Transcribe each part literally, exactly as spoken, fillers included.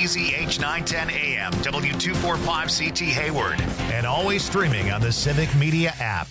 B Z H nine ten A M, W two forty-five C T Hayward, and always streaming on the Civic Media app.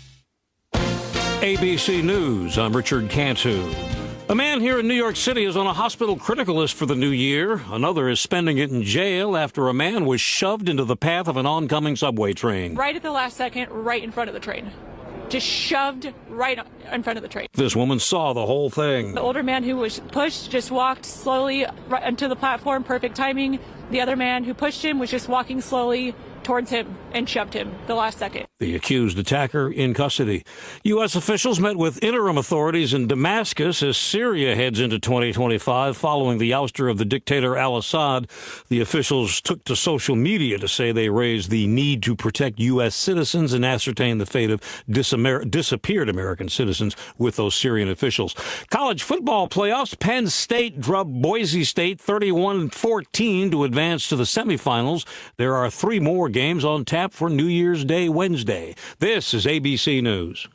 A B C News, I'm Richard Cantu. A man here in New York City is on a hospital critical list for the new year. Another is spending it in jail after a man was shoved into the path of an oncoming subway train. Right at the last second, right in front of the train. Just shoved right in front of the train. This woman saw the whole thing. The older man who was pushed just walked slowly right onto the platform, perfect timing. The other man who pushed him was just walking slowly towards him and shoved him the last second. The accused attacker in custody. U S officials met with interim authorities in Damascus as Syria heads into twenty twenty-five following the ouster of the dictator al-Assad. The officials took to social media to say they raised the need to protect U S citizens and ascertain the fate of disamer- disappeared American citizens with those Syrian officials. College football playoffs. Penn State drubbed Boise State thirty-one fourteen to advance to the semifinals. There are three more games on tap for New Year's Day Wednesday. This is A B C News.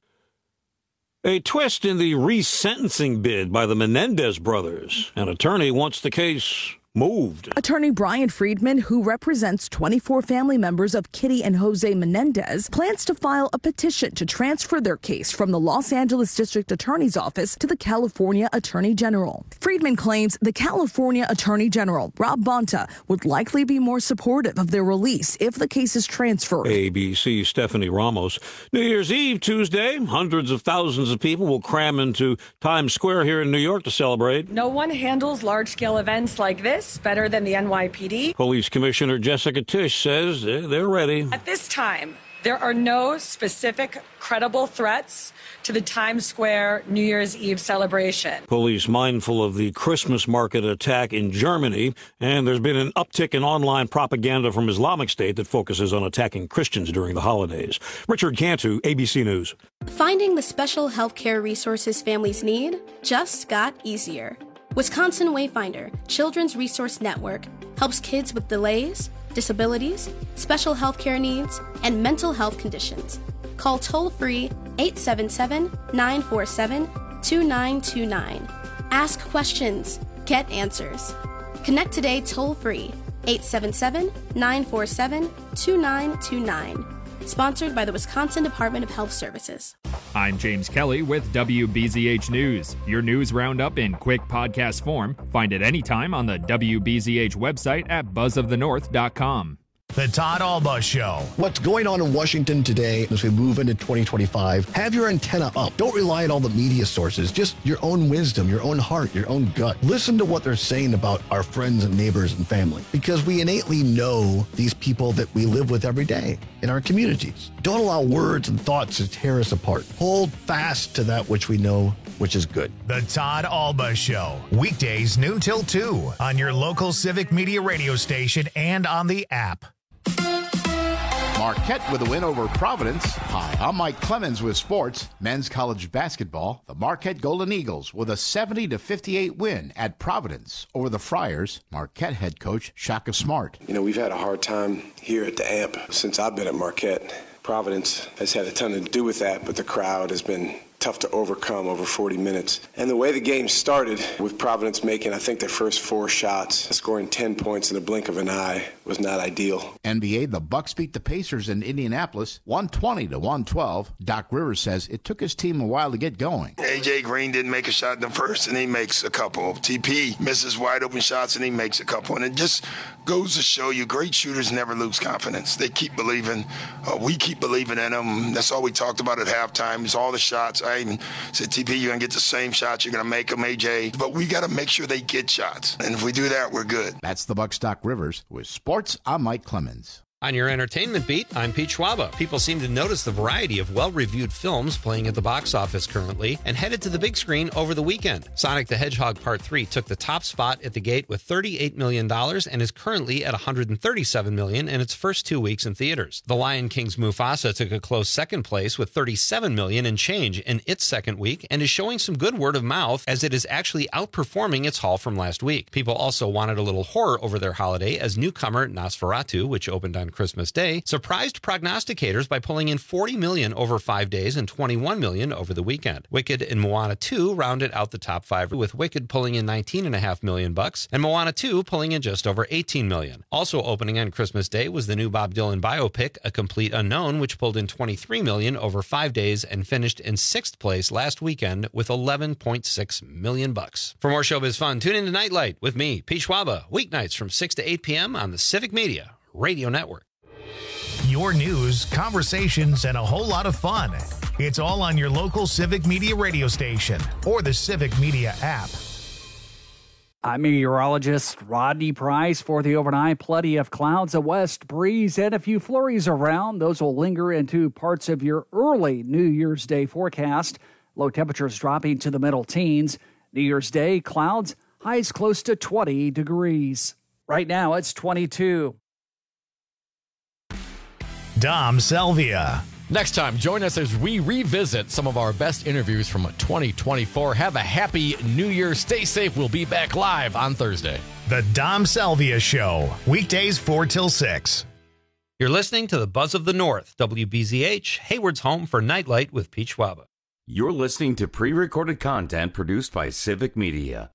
A twist in the resentencing bid by the Menendez brothers. An attorney wants the case moved. Attorney Brian Friedman, who represents twenty-four family members of Kitty and Jose Menendez, plans to file a petition to transfer their case from the Los Angeles District Attorney's Office to the California Attorney General. Friedman claims the California Attorney General, Rob Bonta, would likely be more supportive of their release if the case is transferred. A B C Stephanie Ramos. New Year's Eve Tuesday, hundreds of thousands of people will cram into Times Square here in New York to celebrate. No one handles large-scale events like this better than the N Y P D. Police Commissioner Jessica Tisch says they're ready. At this time, there are no specific credible threats to the Times Square New Year's Eve celebration. Police mindful of the Christmas market attack in Germany, and there's been an uptick in online propaganda from Islamic State that focuses on attacking Christians during the holidays. Richard Cantu, A B C News. Finding the special health care resources families need just got easier. Wisconsin Wayfinder Children's Resource Network helps kids with delays, disabilities, special health care needs, and mental health conditions. Call toll-free eight seven seven, nine four seven, two nine two nine. Ask questions. Get answers. Connect today toll-free eight seven seven, nine four seven, two nine two nine. Sponsored by the Wisconsin Department of Health Services. I'm James Kelly with W B Z H News. Your news roundup in quick podcast form. Find it anytime on the W B Z H website at buzz of the north dot com. The Todd Alba Show. What's going on in Washington today as we move into twenty twenty-five? Have your antenna up. Don't rely on all the media sources. Just your own wisdom, your own heart, your own gut. Listen to what they're saying about our friends and neighbors and family, because we innately know these people that we live with every day in our communities. Don't allow words and thoughts to tear us apart. Hold fast to that which we know, which is good. The Todd Alba Show. Weekdays noon till two on your local Civic Media radio station and on the app. Marquette with a win over Providence. Hi, I'm Mike Clemens with sports. Men's college basketball. The Marquette Golden Eagles with a seventy to fifty-eight win at Providence over the Friars. Marquette head coach Shaka Smart. You know, we've had a hard time here at the A M P since I've been at Marquette. Providence has had a ton to do with that, but the crowd has been tough to overcome over forty minutes. And the way the game started, with Providence making, I think, their first four shots, scoring ten points in the blink of an eye, was not ideal. N B A, the Bucks beat the Pacers in Indianapolis, one twenty to one twelve. Doc Rivers says it took his team a while to get going. A J Green didn't make a shot in the first, and he makes a couple. T P misses wide open shots, and he makes a couple. And it just goes to show you great shooters never lose confidence. They keep believing. Uh, we keep believing in them. That's all we talked about at halftime is all the shots. I even said, T P, you're going to get the same shots. You're going to make them, A J. But we got to make sure they get shots. And if we do that, we're good. That's the Bucks' Doc Rivers. With sports, I'm Mike Clemens. On your entertainment beat, I'm Pete Schwaba. People seem to notice the variety of well-reviewed films playing at the box office currently and headed to the big screen over the weekend. Sonic the Hedgehog Part three took the top spot at the gate with thirty-eight million dollars and is currently at one hundred thirty-seven million dollars in its first two weeks in theaters. The Lion King's Mufasa took a close second place with thirty-seven million dollars and change in its second week and is showing some good word of mouth as it is actually outperforming its haul from last week. People also wanted a little horror over their holiday as newcomer Nosferatu, which opened on on Christmas Day, surprised prognosticators by pulling in forty million dollars over five days and twenty-one million dollars over the weekend. Wicked and Moana two rounded out the top five, with Wicked pulling in nineteen point five million dollars bucks and Moana two pulling in just over eighteen million dollars. Also opening on Christmas Day was the new Bob Dylan biopic, A Complete Unknown, which pulled in twenty-three million dollars over five days and finished in sixth place last weekend with eleven point six million dollars bucks. For more showbiz fun, tune in to Nightlight with me, Pete Schwaba, weeknights from six to eight p.m. on the Civic Media Radio Network. Your news, conversations, and a whole lot of fun. It's all on your local Civic Media radio station or the Civic Media app. I'm meteorologist Rodney Price for the overnight. Plenty of clouds, a west breeze, and a few flurries around. Those will linger into parts of your early New Year's Day forecast. Low temperatures dropping to the middle teens. New Year's Day, clouds, highs close to twenty degrees. Right now, it's twenty-two. Dom Salvia. Next time, join us as we revisit some of our best interviews from twenty twenty-four. Have a happy New Year. Stay safe. We'll be back live on Thursday. The Dom Salvia Show, weekdays four till six. You're listening to the Buzz of the North, W B Z H, Hayward's home for Nightlight with Pete Schwaba. You're listening to pre-recorded content produced by Civic Media.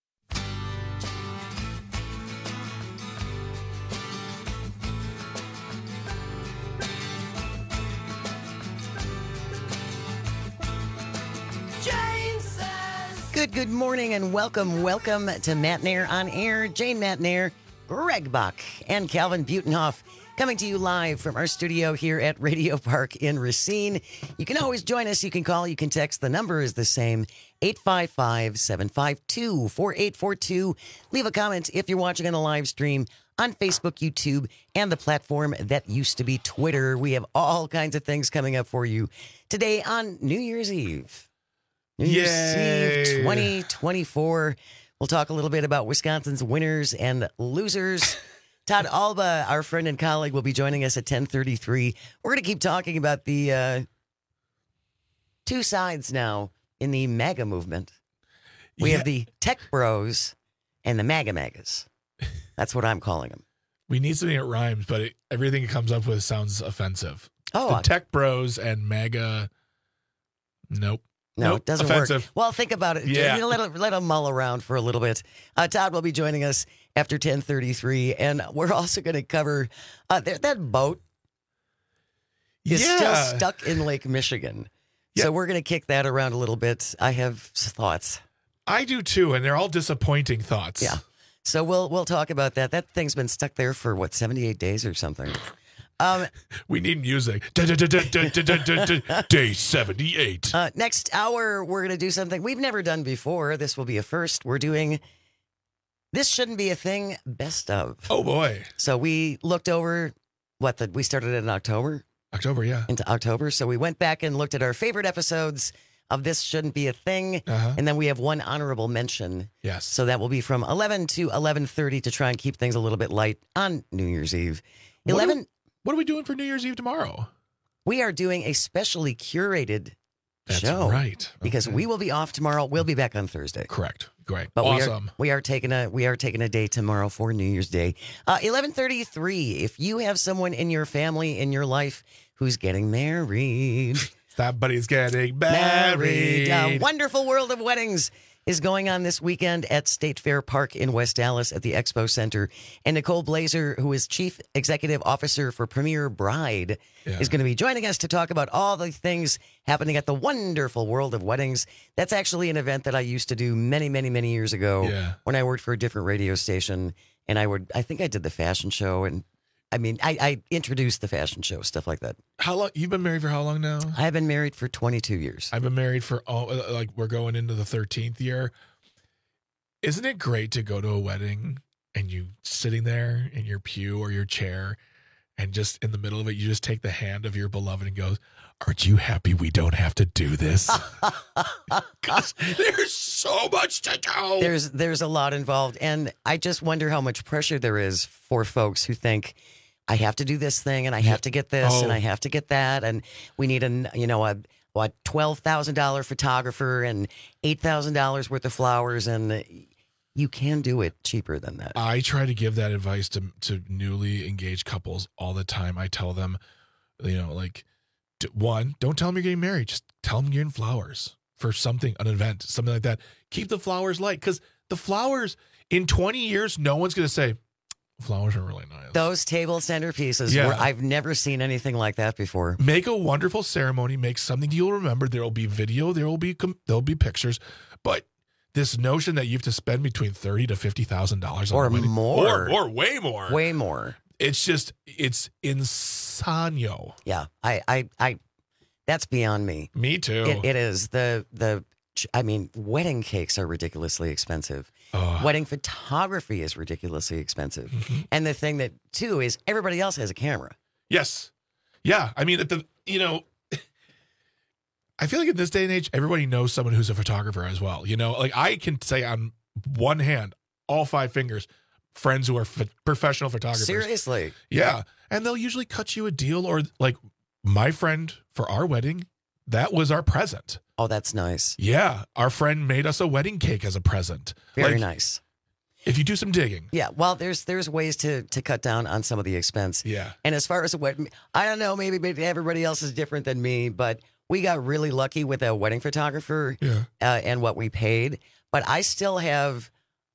Good, good morning and welcome, welcome to Matt Nair on Air. Jane Matt Nair, Greg Bach, and Calvin Butenhoff coming to you live from our studio here at Radio Park in Racine. You can always join us. You can call, you can text. The number is the same, eight five five, seven five two, four eight four two. Leave a comment if you're watching on the live stream on Facebook, YouTube, and the platform that used to be Twitter. We have all kinds of things coming up for you today on New Year's Eve. New Year's Eve twenty twenty-four. We'll talk a little bit about Wisconsin's winners and losers. Todd Alba, our friend and colleague, will be joining us at ten thirty-three. We're going to keep talking about the uh, two sides now in the MAGA movement. We yeah. have the tech bros and the MAGA MAGAs. That's what I'm calling them. We need something that rhymes, but it, everything it comes up with sounds offensive. Oh, the I- tech bros and MAGA, nope. No, nope. it doesn't Offensive. work. Well, think about it. Yeah. Let them, let them mull around for a little bit. Uh, Todd will be joining us after ten thirty-three, and we're also going to cover uh, that, that boat is Yeah. still stuck in Lake Michigan. Yeah. So we're going to kick that around a little bit. I have thoughts. I do too, and they're all disappointing thoughts. Yeah. So we'll we'll talk about that. That thing's been stuck there for, what, seventy-eight days or something? Um, we need music. Da, da, da, da, da, da, da, da, day seventy-eight. Uh, next hour, we're going to do something we've never done before. This will be a first. We're doing This Shouldn't Be a Thing Best Of. Oh, boy. So we looked over, what, the, we started in October? October, yeah. Into October. So we went back and looked at our favorite episodes of This Shouldn't Be a Thing. Uh-huh. And then we have one honorable mention. Yes. So that will be from eleven to eleven thirty to try and keep things a little bit light on New Year's Eve. eleven. What are, what are we doing for New Year's Eve tomorrow? We are doing a specially curated That's show. right. Because Okay. we will be off tomorrow. We'll be back on Thursday. Correct. Great. But awesome. we are, we are taking a we are taking a day tomorrow for New Year's Day. Uh, eleven thirty-three. If you have someone in your family, in your life, who's getting married. Somebody's getting married. married. Uh, Wonderful World of Weddings is going on this weekend at State Fair Park in West Dallas at the Expo Center. And Nicole Blazer, who is Chief Executive Officer for Premier Bride, Yeah. is going to be joining us to talk about all the things happening at the Wonderful World of Weddings. That's actually an event that I used to do many, many, many years ago Yeah. when I worked for a different radio station. And I would, I think I did the fashion show. And I mean, I, I introduced the fashion show, stuff like that. How long? You've been married for how long now? I've been married for twenty-two years. I've been married for all, like, we're going into the thirteenth year. Isn't it great to go to a wedding and you sitting there in your pew or your chair and just in the middle of it, you just take the hand of your beloved and goes, aren't you happy we don't have to do this? Because there's so much to do. There's there's a lot involved, and I just wonder how much pressure there is for folks who think, I have to do this thing, and I have to get this, Oh. and I have to get that, and we need a you know a what twelve thousand dollar photographer and eight thousand dollars worth of flowers, and you can do it cheaper than that. I try to give that advice to to newly engaged couples all the time. I tell them, you know, like, d- one, don't tell them you're getting married. Just tell them you're getting flowers for something, an event, something like that. Keep the flowers light, because the flowers, in twenty years, no one's going to say, flowers are really nice. Those table centerpieces, Yeah. were, I've never seen anything like that before. Make a wonderful ceremony. Make something you'll remember. There will be video. There will be com- there'll be pictures. But this notion that you have to spend between thirty to fifty thousand dollars Or on a wedding, more. or or way more, Way more. It's just it's insano. Yeah, I, I, I that's beyond me. Me too. It, it is the the. I mean, wedding cakes are ridiculously expensive. Ugh. Wedding photography is ridiculously expensive. Mm-hmm. And the thing that too is everybody else has a camera. Yes. Yeah. I mean, at the you know, I feel like in this day and age, everybody knows someone who's a photographer as well. You know, like I can say on one hand, all five fingers, friends who are ph- professional photographers. Seriously. Yeah. And they'll usually cut you a deal, or like my friend for our wedding, that was our present. Oh, that's nice. Yeah. Our friend made us a wedding cake as a present. Very Like, nice. If you do some digging. Yeah, well, there's there's ways to to cut down on some of the expense. Yeah. And as far as what I don't know, maybe, maybe everybody else is different than me, but we got really lucky with a wedding photographer Yeah. uh, and what we paid. But I still have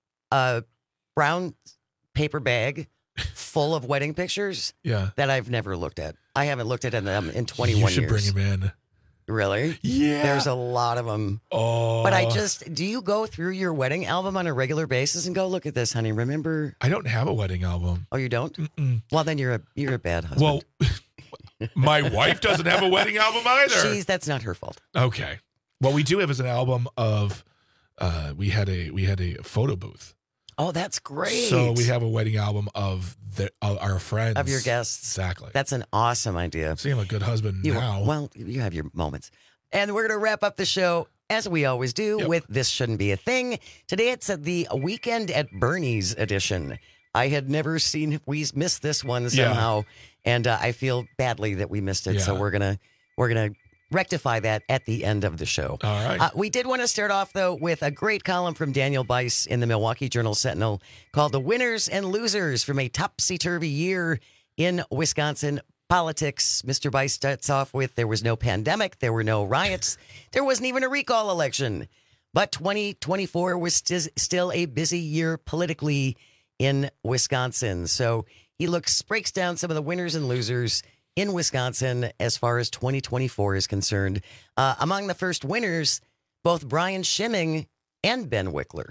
a brown paper bag full of wedding pictures Yeah. that I've never looked at. I haven't looked at them in twenty-one You should years. bring him in. Really? Yeah. There's a lot of them. Oh. But I just, do you go through your wedding album on a regular basis and go, look at this, honey, remember? I don't have a wedding album. Oh, you don't? Mm-mm. Well, then you're a you're a bad husband. Well, my wife doesn't have a wedding album either. She's, that's not her fault. Okay. What we do have is an album of uh we had a we had a photo booth. Oh, that's great. So we have a wedding album of the of our friends. Of your guests. Exactly. That's an awesome idea. See, I'm a good husband You, now. well, you have your moments. And we're going to wrap up the show, as we always do, Yep. with This Shouldn't Be a Thing. Today it's at the Weekend at Bernie's edition. I had never seen, we missed this one somehow, and uh, I feel badly that we missed it. So Yeah. we're going to we're gonna rectify that at the end of the show. All right. Uh, we did want to start off, though, with a great column from Daniel Bice in the Milwaukee Journal Sentinel called The Winners and Losers from a Topsy-Turvy Year in Wisconsin Politics. Mister Bice starts off with, there was no pandemic, there were no riots, there wasn't even a recall election. But twenty twenty-four was st- still a busy year politically in Wisconsin. So he looks, breaks down some of the winners and losers in Wisconsin as far as twenty twenty-four is concerned. Uh, among the first winners, both Brian Schimming and Ben Wickler.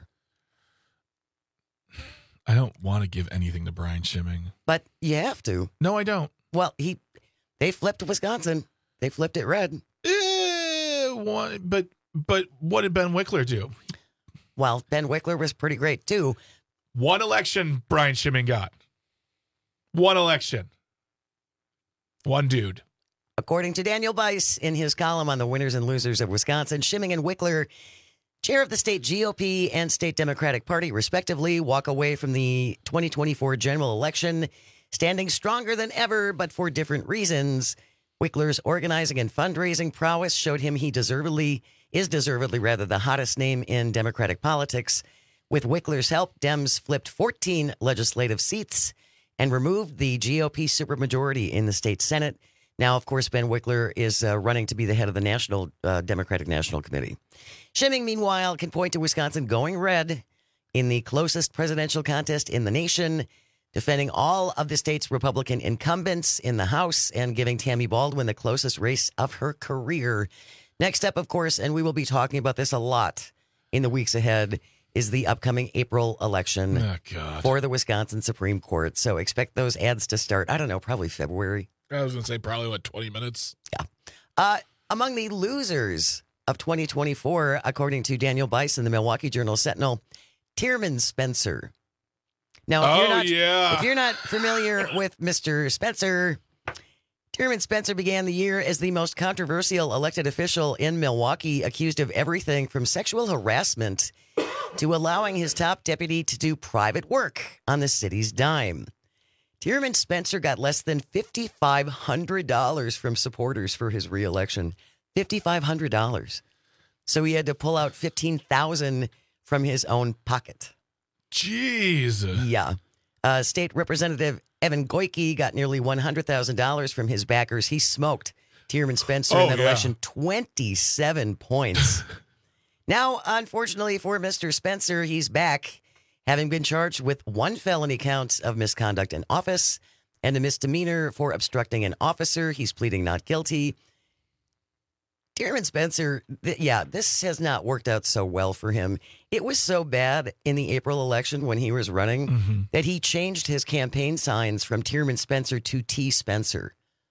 I don't want to give anything to Brian Schimming. But you have to. No, I don't. Well, he they flipped Wisconsin. They flipped it red. Eh, one, but but what did Ben Wickler do? Well, Ben Wickler was pretty great too. One election Brian Schimming got. One election. One dude. According to Daniel Bice in his column on the winners and losers of Wisconsin, Schimming and Wickler, chair of the state G O P and state Democratic Party, respectively, walk away from the twenty twenty-four general election standing stronger than ever, but for different reasons. Wickler's organizing and fundraising prowess showed him he deservedly is deservedly rather the hottest name in Democratic politics. With Wickler's help, Dems flipped fourteen legislative seats and removed the G O P supermajority in the state Senate. Now, of course, Ben Wickler is uh, running to be the head of the National uh, Democratic National Committee. Schimming, meanwhile, can point to Wisconsin going red in the closest presidential contest in the nation, defending all of the state's Republican incumbents in the House and giving Tammy Baldwin the closest race of her career. Next up, of course, and we will be talking about this a lot in the weeks ahead, is the upcoming April election Oh, God. for the Wisconsin Supreme Court. So expect those ads to start, I don't know, probably February. I was going to say probably, what, twenty minutes? Yeah. Uh, among the losers of twenty twenty-four, according to Daniel Bice in the Milwaukee Journal Sentinel, Tierman Spencer. Now, if, Oh, you're not, yeah. if you're not familiar with Mister Spencer, Tierman Spencer began the year as the most controversial elected official in Milwaukee, accused of everything from sexual harassment to allowing his top deputy to do private work on the city's dime. Tierman Spencer got less than five thousand five hundred dollars from supporters for his reelection. five thousand five hundred dollars. So he had to pull out fifteen thousand dollars from his own pocket. Jeez. Yeah. Uh, State Representative Evan Goyke got nearly one hundred thousand dollars from his backers. He smoked Tierman Spencer Oh, in that yeah. election, twenty-seven points. Now, unfortunately for Mister Spencer, he's back, having been charged with one felony count of misconduct in office and a misdemeanor for obstructing an officer. He's pleading not guilty. Tierman Spencer, th- yeah, this has not worked out so well for him. It was so bad in the April election when he was running Mm-hmm. that he changed his campaign signs from Tierman Spencer to T. Spencer,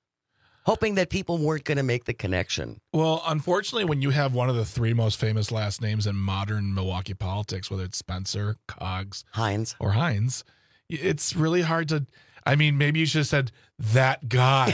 hoping that people weren't going to make the connection. Well, unfortunately, when you have one of the three most famous last names in modern Milwaukee politics, whether it's Spencer, Coggs, Hines, or Hines, it's really hard to. I mean, maybe you should have said that guy.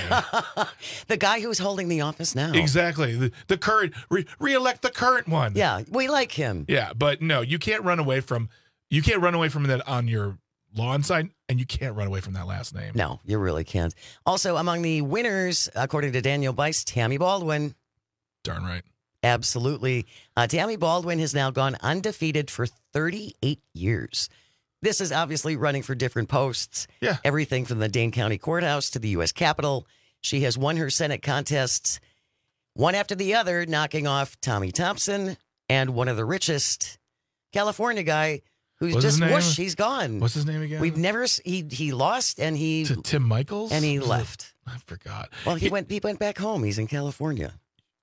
The guy who's holding the office now. Exactly. The, the current, re, re-elect the current one. Yeah, we like him. Yeah, but no, you can't run away from, you can't run away from that on your lawn side, and you can't run away from that last name. No, you really can't. Also, among the winners, according to Daniel Bice, Tammy Baldwin. Darn right. Absolutely. Uh, Tammy Baldwin has now gone undefeated for thirty-eight years. This is obviously running for different posts. Yeah. Everything from the Dane County Courthouse to the U S Capitol. She has won her Senate contests one after the other, knocking off Tommy Thompson and one of the richest California guy who's What's his just name? whoosh, he's gone. What's his name again? We've never, s- he he lost and he, To Tim Michaels? and he Was it- left. I forgot. Well, he It- went, he went back home. He's in California.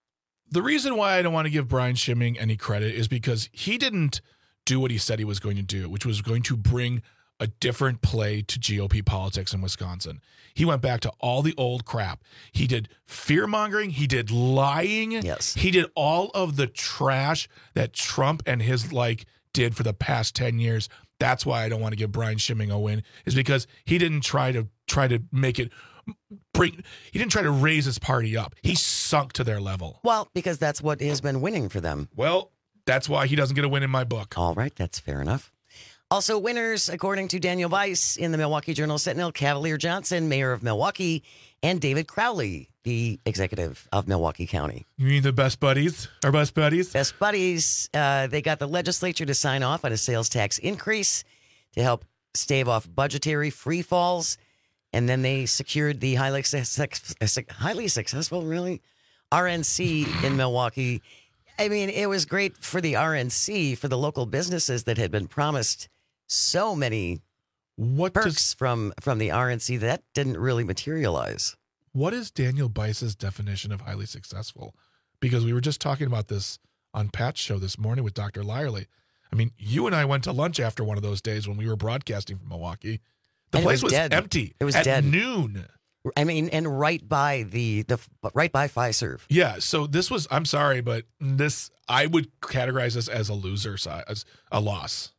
The reason why I don't want to give Brian Schimming any credit is because he didn't do what he said he was going to do, which was going to bring a different play to G O P politics in Wisconsin. He went back to all the old crap. He did fear mongering. He did lying. Yes. He did all of the trash that Trump and his like did for the past ten years. That's why I don't want to give Brian Schimming a win, is because he didn't try to try to make it bring, he didn't try to raise his party up. He sunk to their level. Well, because that's what has been winning for them. Well, that's why he doesn't get a win in my book. All right, that's fair enough. Also, winners, according to Daniel Weiss in the Milwaukee Journal-Sentinel, Cavalier Johnson, mayor of Milwaukee, and David Crowley, the executive of Milwaukee County. You mean the best buddies? Our best buddies? Best buddies, uh, they got the legislature to sign off on a sales tax increase to help stave off budgetary free falls. And then they secured the highly, suc- highly successful, really, R N C in Milwaukee. I mean, it was great for the R N C, for the local businesses that had been promised so many what perks does, from, from the R N C that didn't really materialize. What is Daniel Bice's definition of highly successful? Because we were just talking about this on Pat's show this morning with Doctor Lyerly. I mean, you and I went to lunch after one of those days when we were broadcasting from Milwaukee. The And it place was was, dead. empty. It was at dead. noon. I mean, and right by the, the right by Fiserv. Yeah, so this was, I'm sorry, but this, I would categorize this as a loser side, as a loss.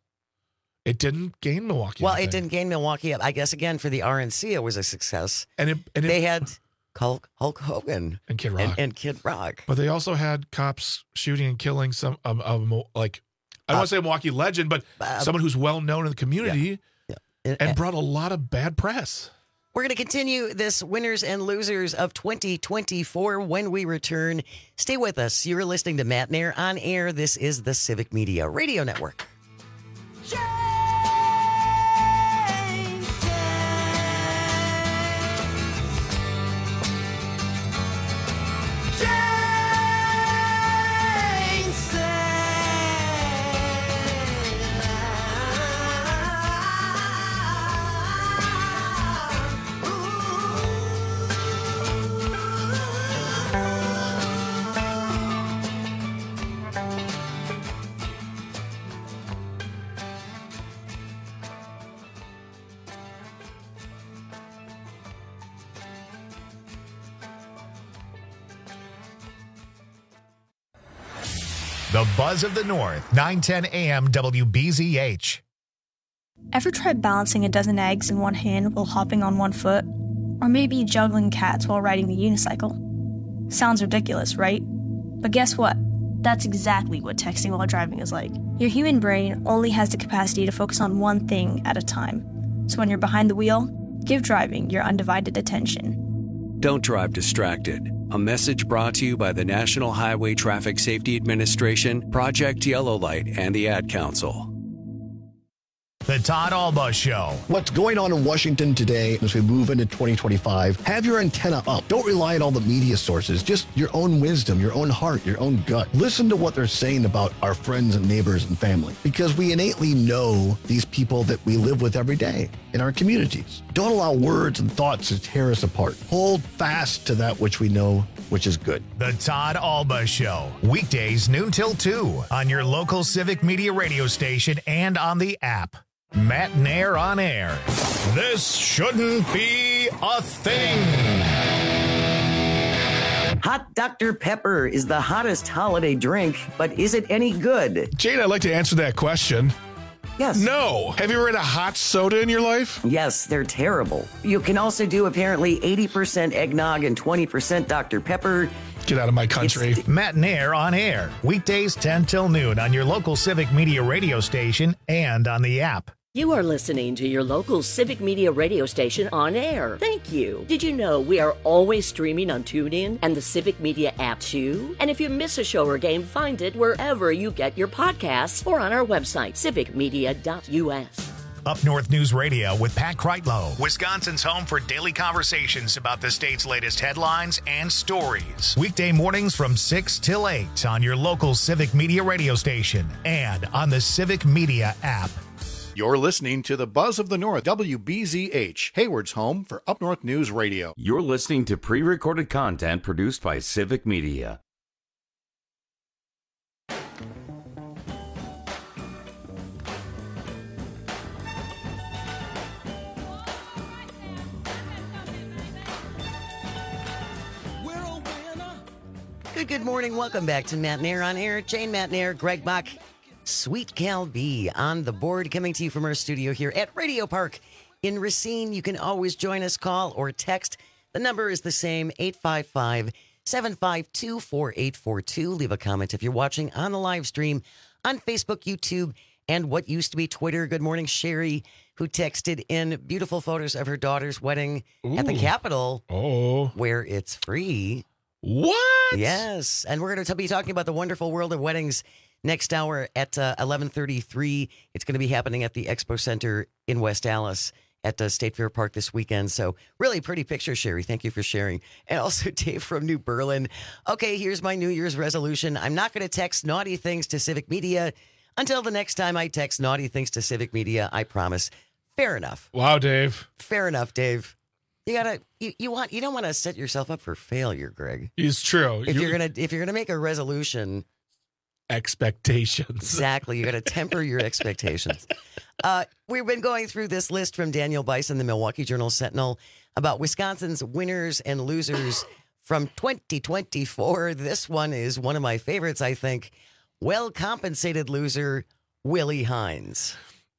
It didn't gain Milwaukee. Well, anything. it didn't gain Milwaukee. I guess, again, for the R N C, it was a success. And it, and it, They had Hulk, Hulk Hogan and Kid Rock. and, and Kid Rock. But they also had cops shooting and killing some um, um, like I don't Uh, want to say a Milwaukee legend, but uh, someone who's well known in the community Yeah. And- and brought a lot of bad press. We're going to continue this winners and losers of twenty twenty-four when we return. Stay with us. You're listening to Matt Nair on air. This is the Civic Media Radio Network. The Buzz of the North, nine ten A M W B Z H. Ever tried balancing a dozen eggs in one hand while hopping on one foot? Or maybe juggling cats while riding the unicycle? Sounds ridiculous, right? But guess what? That's exactly what texting while driving is like. Your human brain only has the capacity to focus on one thing at a time. So when you're behind the wheel, give driving your undivided attention. Don't drive distracted. A message brought to you by the National Highway Traffic Safety Administration, Project Yellow Light, and the Ad Council. The Todd Alba Show. What's going on in Washington today as we move into twenty twenty-five? Have your antenna up. Don't rely on all the media sources. Just your own wisdom, your own heart, your own gut. Listen to what they're saying about our friends and neighbors and family, because we innately know these people that we live with every day in our communities. Don't allow words and thoughts to tear us apart. Hold fast to that which we know, which is good. The Todd Alba Show. Weekdays noon till two on your local Civic Media radio station and on the app. Matt Nair on air. This shouldn't be a thing. Hot Doctor Pepper is the hottest holiday drink, but is it any good? Jane, I'd like to answer that question. Yes. No. Have you ever had a hot soda in your life? Yes, they're terrible. You can also do apparently eighty percent eggnog and twenty percent Doctor Pepper. Get out of my country. It's Matt Nair on air. Weekdays ten till noon on your local Civic Media radio station and on the app. You are listening to your local Civic Media radio station on air. Thank you. Did you know we are always streaming on TuneIn and the Civic Media app too? And if you miss a show or game, find it wherever you get your podcasts or on our website, civic media dot u s. Up North News Radio with Pat Kreitlow, Wisconsin's home for daily conversations about the state's latest headlines and stories. Weekday mornings from six till eight on your local Civic Media radio station and on the Civic Media app. You're listening to the Buzz of the North, W B Z H, Hayward's home for Up North News Radio. You're listening to pre-recorded content produced by Civic Media. Good, good morning. Welcome back to Matt Nair on air. Jane Matt Nair, Greg Bach, Sweet Cal B on the board, coming to you from our studio here at Radio Park in Racine. You can always join us, call or text. The number is the same, eight five five, seven five two, four eight four two. Leave a comment if you're watching on the live stream on Facebook, YouTube, and what used to be Twitter. Good morning, Sherry, who texted in beautiful photos of her daughter's wedding Ooh. At the Capitol, oh. where it's free. What? Yes, and we're going to be talking about the wonderful world of weddings next hour at uh, eleven thirty-three. It's going to be happening at the Expo Center in West Allis at uh, State Fair Park this weekend. So really pretty picture, Sherry. Thank you for sharing. And also Dave from New Berlin. Okay, here's my New Year's resolution. I'm not going to text naughty things to Civic Media until the next time I text naughty things to Civic Media. I promise. Fair enough. Wow, Dave. Fair enough, Dave. You gotta, you, you want, you don't want to set yourself up for failure, Greg. It's true. If you're, you're gonna, if you're gonna make a resolution, expectations. Exactly. You got to temper your expectations. Uh, we've been going through this list from Daniel Bison, the Milwaukee Journal Sentinel, about Wisconsin's winners and losers from twenty twenty-four. This one is one of my favorites, I think. Well-compensated loser, Willie Hines.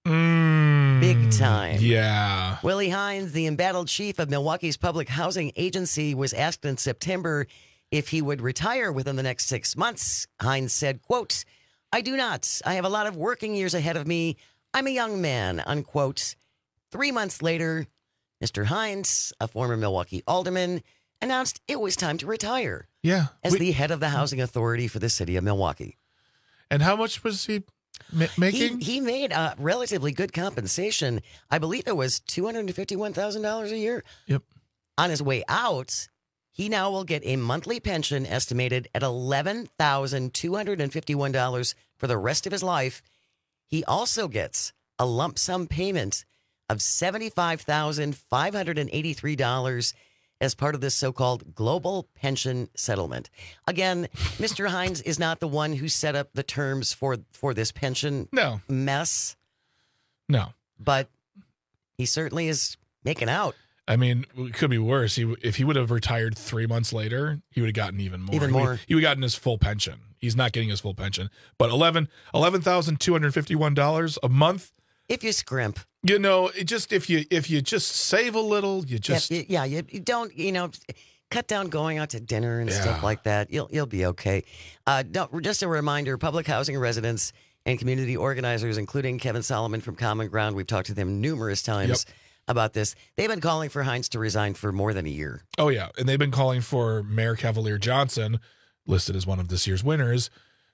Mm, Big time. Yeah. Willie Hines, the embattled chief of Milwaukee's public housing agency, was asked in September if he would retire within the next six months. Hines said, quote, I do not. I have a lot of working years ahead of me. I'm a young man, unquote. Three months later, Mister Hines, a former Milwaukee alderman, announced it was time to retire. Yeah. As we, the head of the housing authority for the city of Milwaukee. And how much was he ma- making? He, he made a relatively good compensation. I believe it was two hundred fifty-one thousand dollars a year. Yep. On his way out, he now will get a monthly pension estimated at eleven thousand two hundred fifty-one dollars for the rest of his life. He also gets a lump sum payment of seventy-five thousand five hundred eighty-three dollars as part of this so-called global pension settlement. Again, Mister Hines is not the one who set up the terms for, for this pension no. mess. No. But he certainly is making out. I mean, it could be worse. He, if he would have retired three months later, he would have gotten even more. Even he more. Would, he would have gotten his full pension. He's not getting his full pension. But eleven thousand two hundred fifty-one dollars a month. If you scrimp. You know, it just if you if you just save a little, you just yeah, yeah you, you don't you know cut down going out to dinner and yeah. stuff like that. You'll you'll be okay. Uh, no, just a reminder: public housing residents and community organizers, including Kevin Solomon from Common Ground, we've talked to them numerous times yep. about this. They've been calling for Hines to resign for more than a year. Oh yeah, and they've been calling for Mayor Cavalier Johnson, listed as one of this year's winners,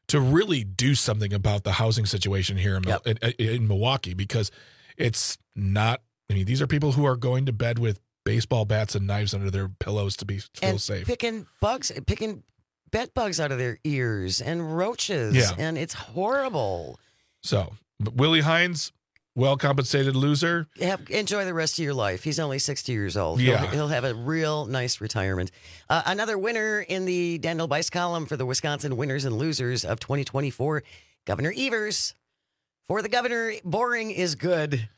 to really do something about the housing situation here in, Yep. in, in Milwaukee, because it's not, I mean, these are people who are going to bed with baseball bats and knives under their pillows to be feel and safe. picking bugs, picking bed bugs out of their ears and roaches. Yeah. And it's horrible. So, but Willie Hines, well-compensated loser. Have, enjoy the rest of your life. He's only sixty years old. Yeah. He'll, he'll have a real nice retirement. Uh, another winner in the Daniel Bice column for the Wisconsin winners and losers of twenty twenty-four, Governor Evers. For the governor, boring is good.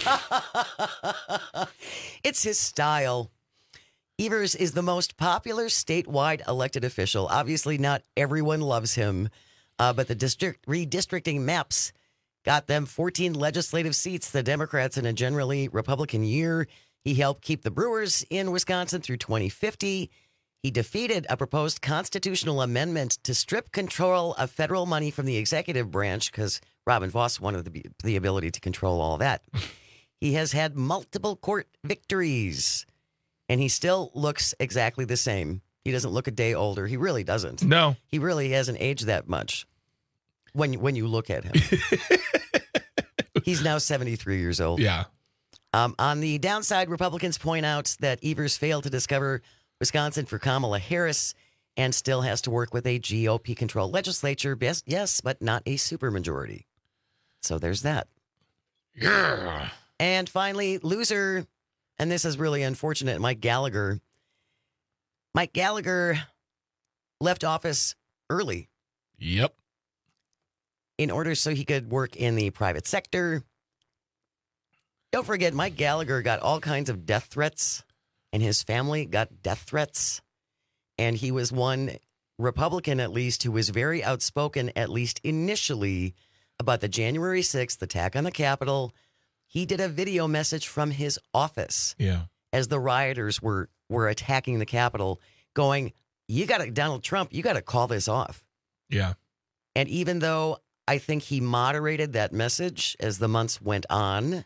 It's his style. Evers is the most popular statewide elected official. Obviously, not everyone loves him, uh, but the district redistricting maps got them fourteen legislative seats, the Democrats in a generally Republican year. He helped keep the Brewers in Wisconsin through twenty fifty. He defeated a proposed constitutional amendment to strip control of federal money from the executive branch because Robin Voss wanted the, the ability to control all that. He has had multiple court victories, and he still looks exactly the same. He doesn't look a day older. He really doesn't. No. He really hasn't aged that much when, when you look at him. He's now seventy-three years old. Yeah. Um, on the downside, Republicans point out that Evers failed to discover Wisconsin for Kamala Harris and still has to work with a G O P-controlled legislature. Yes, yes, but not a supermajority. So there's that. Yeah. And finally, loser, and this is really unfortunate, Mike Gallagher. Mike Gallagher left office early. Yep. In order so he could work in the private sector. Don't forget, Mike Gallagher got all kinds of death threats, and his family got death threats. And he was one Republican, at least, who was very outspoken, at least initially, about the January sixth attack on the Capitol. He did a video message from his office Yeah. as the rioters were, were attacking the Capitol, going, you got to, Donald Trump, you got to call this off. Yeah. And even though I think he moderated that message as the months went on,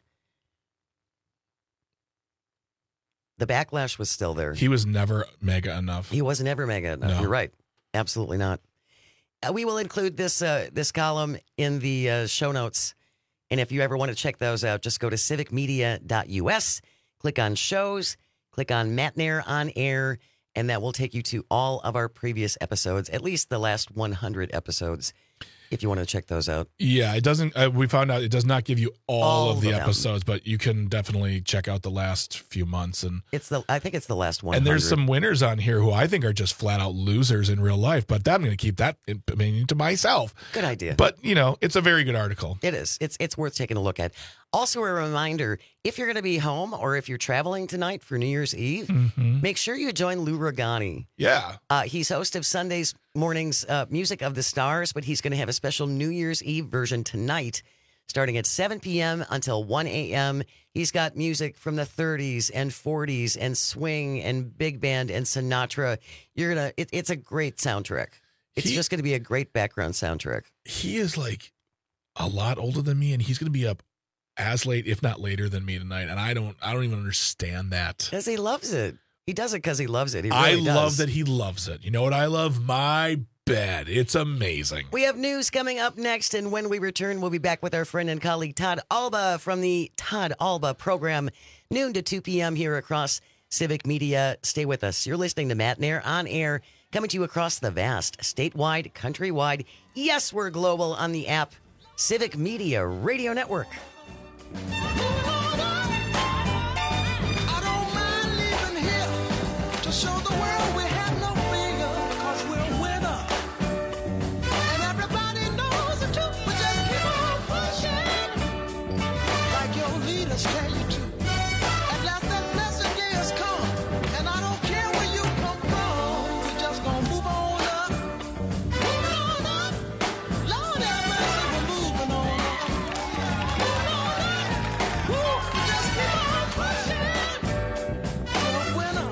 the backlash was still there. He was never mega enough. He was never mega enough. No. You're right. Absolutely not. Uh, we will include this uh, this column in the uh, show notes. And if you ever want to check those out, just go to civic media dot U S, click on shows, click on Matt Nair on air, and that will take you to all of our previous episodes, at least the last one hundred episodes, if you want to check those out. Yeah, it doesn't. Uh, we found out it does not give you all, All of the of them. episodes, but you can definitely check out the last few months. And It's the I think it's the last one. and there's some winners on here who I think are just flat out losers in real life. But I'm going to keep that opinion to myself. Good idea. But you know, it's a very good article. It is. It's it's worth taking a look at. Also, a reminder, if you're going to be home or if you're traveling tonight for New Year's Eve, Mhm. make sure you join Lou Ragani. Yeah. Uh, he's host of Sunday's morning's uh, Music of the Stars, but he's going to have a special New Year's Eve version tonight, starting at seven p.m. until one a.m. He's got music from the thirties and forties and swing and big band and Sinatra. You're gonna. It, it's a great soundtrack. It's He- just going to be a great background soundtrack. He is like a lot older than me, and he's going to be up as late, if not later, than me tonight. And I don't, I don't even understand that. Because he loves it. He does it because he loves it. He I really does. love that he loves it. You know what I love? My bed. It's amazing. We have news coming up next, and when we return, we'll be back with our friend and colleague Todd Alba from the Todd Alba program, noon to two p.m. here across Civic Media. Stay with us. You're listening to Matt Nair on air, coming to you across the vast, statewide, countrywide. Yes, we're global on the app, Civic Media Radio Network. To show the world we have no fear, cause we're winner. And everybody knows the truth, we just keep on pushing. Like your leaders tell you to. At last that message is come. And I don't care where you come from, we just gonna move on up. Moving on up. Lord have mercy, we're moving on up. Moving on up. Woo, we just keep on pushing. You're a winner.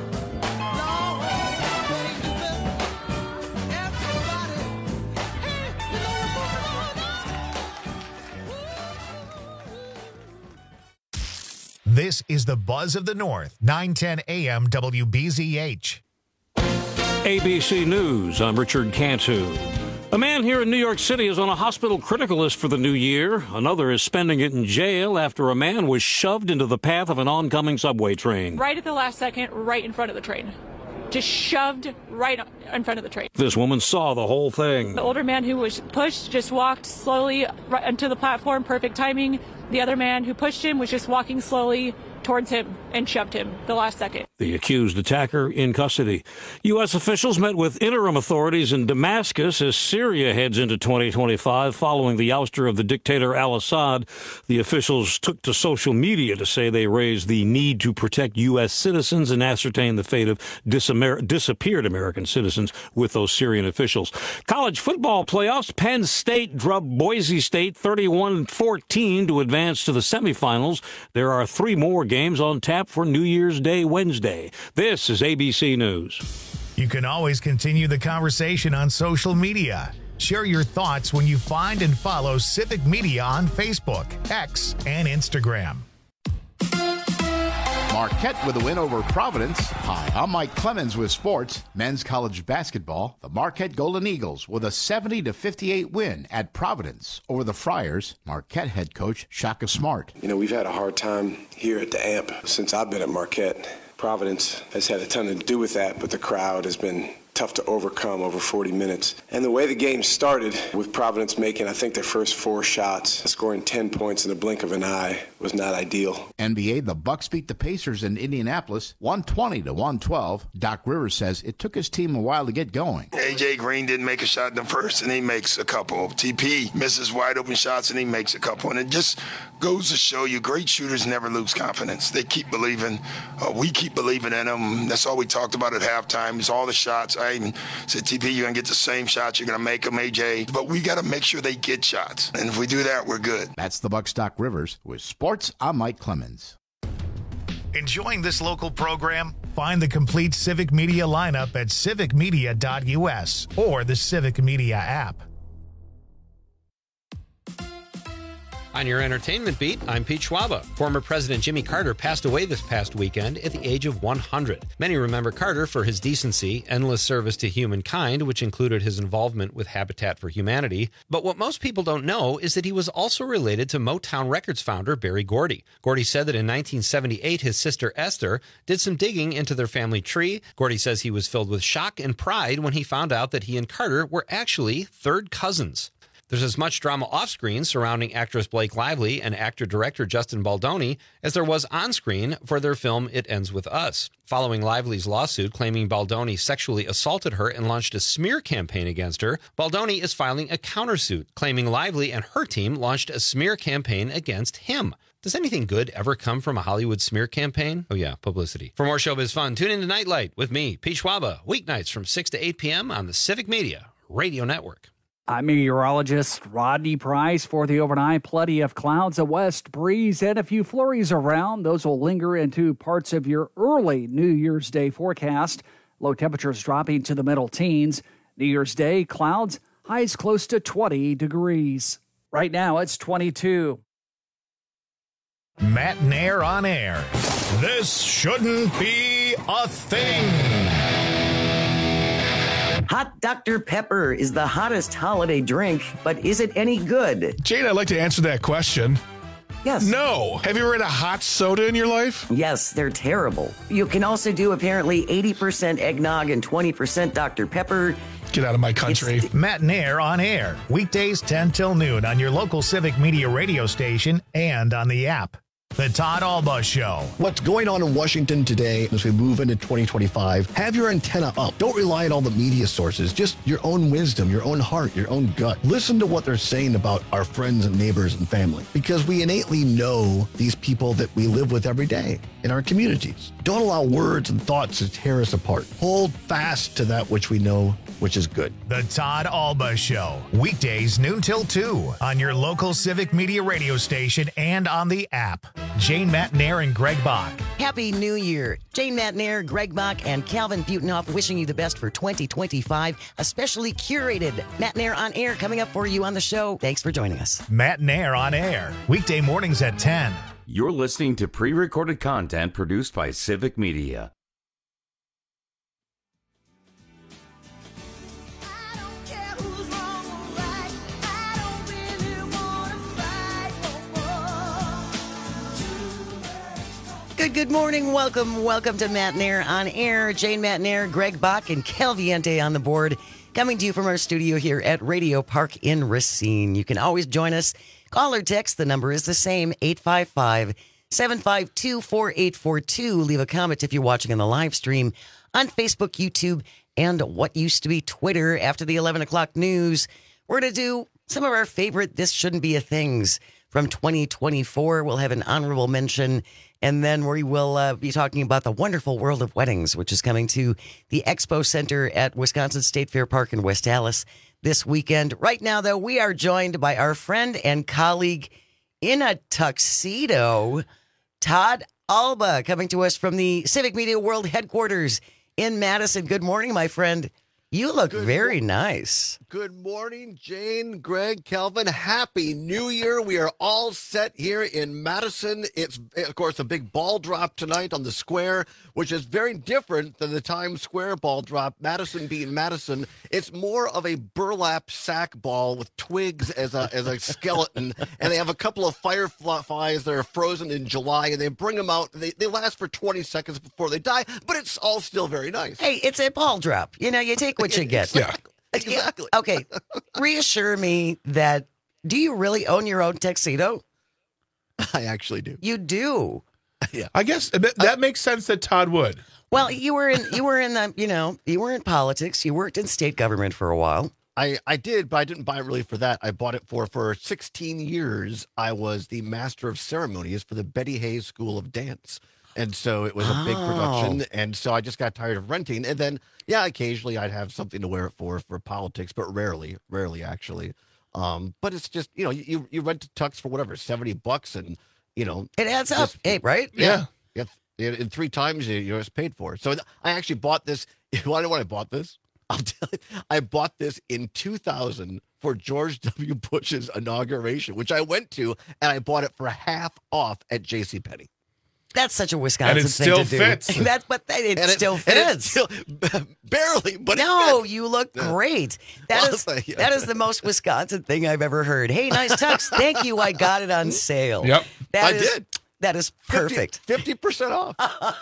This is the Buzz of the North, nine ten A M W B Z H. A B C News, I'm Richard Cantu. A man here in New York City is on a hospital critical list for the new year. Another is spending it in jail after a man was shoved into the path of an oncoming subway train. Right at the last second, right in front of the train. Just shoved right in front of the train. This woman saw the whole thing. The older man who was pushed just walked slowly right onto the platform, perfect timing. The other man who pushed him was just walking slowly towards him and shoved him the last second. The accused attacker in custody. U S officials met with interim authorities in Damascus as Syria heads into twenty twenty-five following the ouster of the dictator al-Assad. The officials took to social media to say they raised the need to protect U S citizens and ascertain the fate of disamer- disappeared American citizens with those Syrian officials. College football playoffs. Penn State drubbed Boise State thirty-one fourteen to advance to the semifinals. There are three more games on tap for New Year's Day Wednesday. This is A B C News. You can always continue the conversation on social media. Share your thoughts when you find and follow Civic Media on Facebook, X, and Instagram. Marquette with a win over Providence. Hi, I'm Mike Clemens with sports. Men's college basketball. The Marquette Golden Eagles with a seventy to fifty-eight win at Providence over the Friars. Marquette head coach Shaka Smart. You know, we've had a hard time here at the A M P since I've been at Marquette. Providence has had a ton to do with that, but the crowd has been tough to overcome over forty minutes. And the way the game started, with Providence making, I think, their first four shots, scoring ten points in the blink of an eye, was not ideal. N B A, the Bucks beat the Pacers in Indianapolis, one twenty to one twelve. Doc Rivers says it took his team a while to get going. A J Green didn't make a shot in the first, and he makes a couple. T P misses wide open shots, and he makes a couple. And it just goes to show you great shooters never lose confidence. They keep believing. Uh, we keep believing in them. That's all we talked about at halftime is all the shots. I even said, T P, you're going to get the same shots. You're going to make them, A J. But we got to make sure they get shots. And if we do that, we're good. That's the Bucks Doc Rivers. With sports, I'm Mike Clemens. Enjoying this local program? Find the complete Civic Media lineup at civic media dot U S or the Civic Media app. On your entertainment beat, I'm Pete Schwaba. Former President Jimmy Carter passed away this past weekend at the age of one hundred. Many remember Carter for his decency, endless service to humankind, which included his involvement with Habitat for Humanity. But what most people don't know is that he was also related to Motown Records founder Berry Gordy. Gordy said that in nineteen seventy-eight, his sister Esther did some digging into their family tree. Gordy says he was filled with shock and pride when he found out that he and Carter were actually third cousins. There's as much drama off-screen surrounding actress Blake Lively and actor-director Justin Baldoni as there was on-screen for their film It Ends With Us. Following Lively's lawsuit claiming Baldoni sexually assaulted her and launched a smear campaign against her, Baldoni is filing a countersuit claiming Lively and her team launched a smear campaign against him. Does anything good ever come from a Hollywood smear campaign? Oh yeah, publicity. For more showbiz fun, tune in to Nightlight with me, Pete Schwaba, weeknights from six to eight p.m. on the Civic Media Radio Network. I'm meteorologist Rodney Price for the overnight. Plenty of clouds, a west breeze, and a few flurries around. Those will linger into parts of your early New Year's Day forecast. Low temperatures dropping to the middle teens. New Year's Day, clouds, highs close to twenty degrees. Right now, it's twenty-two. Matt Nair on air. This shouldn't be a thing. Hot Doctor Pepper is the hottest holiday drink, but is it any good? Jane, I'd like to answer that question. Yes. No. Have you ever had a hot soda in your life? Yes, they're terrible. You can also do apparently eighty percent eggnog and twenty percent Doctor Pepper. Get out of my country. It's Matt Nair on air. Weekdays ten till noon on your local Civic Media radio station and on the app. The Todd Alba Show. What's going on in Washington today as we move into twenty twenty-five? Have your antenna up. Don't rely on all the media sources. Just your own wisdom, your own heart, your own gut. Listen to what they're saying about our friends and neighbors and family, because we innately know these people that we live with every day in our communities. Don't allow words and thoughts to tear us apart. Hold fast to that which we know, which is good. The Todd Alba Show. Weekdays noon till two on your local Civic Media radio station and on the app. Jane Matt Nair and Greg Bach. Happy New Year. Jane Matt Nair, Greg Bach, and Calvin Butenhoff wishing you the best for twenty twenty-five. A specially curated Matt Nair on air coming up for you on the show. Thanks for joining us. Matt Nair on air. Weekday mornings at ten. You're listening to pre-recorded content produced by Civic Media. I don't care who's wrong. Good morning. Welcome. Welcome to Matt Nair on Air. Jane Matt Nair, Greg Bach, and Cal Viente on the board. Coming to you from our studio here at Radio Park in Racine. You can always join us. Call or text. The number is the same, eight five five, seven five two, four eight four two. Leave a comment if you're watching on the live stream on Facebook, YouTube, and what used to be Twitter. After the eleven o'clock news, we're going to do some of our favorite This Shouldn't Be a Things from twenty twenty-four. We'll have an honorable mention, and then we will uh, be talking about the wonderful world of weddings, which is coming to the Expo Center at Wisconsin State Fair Park in West Allis this weekend. Right now, though, we are joined by our friend and colleague in a tuxedo, Todd Alba, coming to us from the Civic Media World headquarters in Madison. Good morning, my friend. You look Good very mo- nice. Good morning, Jane, Greg, Kelvin. Happy New Year. We are all set here in Madison. It's, of course, a big ball drop tonight on the square, which is very different than the Times Square ball drop. Madison being Madison, it's more of a burlap sack ball with twigs as a as a skeleton, and they have a couple of fireflies that are frozen in July, and they bring them out. They, they last for twenty seconds before they die, but it's all still very nice. Hey, it's a ball drop. You know, you take what you get. Yeah. Exactly. Okay. Reassure me that, do you really own your own tuxedo? I actually do. You do. Yeah. I guess that, that makes sense that Todd would. Well, you were in you were in the, you know, you were in politics. You worked in state government for a while. I, I did, but I didn't buy it really for that. I bought it for, for sixteen years, I was the master of ceremonies for the Betty Hayes School of Dance. And so it was a big Oh. production. And so I just got tired of renting. And then, yeah, occasionally I'd have something to wear it for, for politics, but rarely, rarely actually. Um, but it's just, you know, you, you rent a tux for whatever, seventy bucks and, you know. It adds up, just- hey, right? Yeah. Yeah. In in three times you- you're just paid for it. So I actually bought this. You want to know when I bought this? I'll tell you, I bought this in two thousand for George W. Bush's inauguration, which I went to, and I bought it for half off at JCPenney. That's such a Wisconsin And it thing still to do. fits. That's but that, it And it- still and it fits. still- barely, but it no, fits. you look Yeah. great. That Well, is thank you. that is the most Wisconsin thing I've ever heard. Hey, nice tux. Thank you. I got it on sale. Yep. That I is- did. That is perfect. fifty percent off.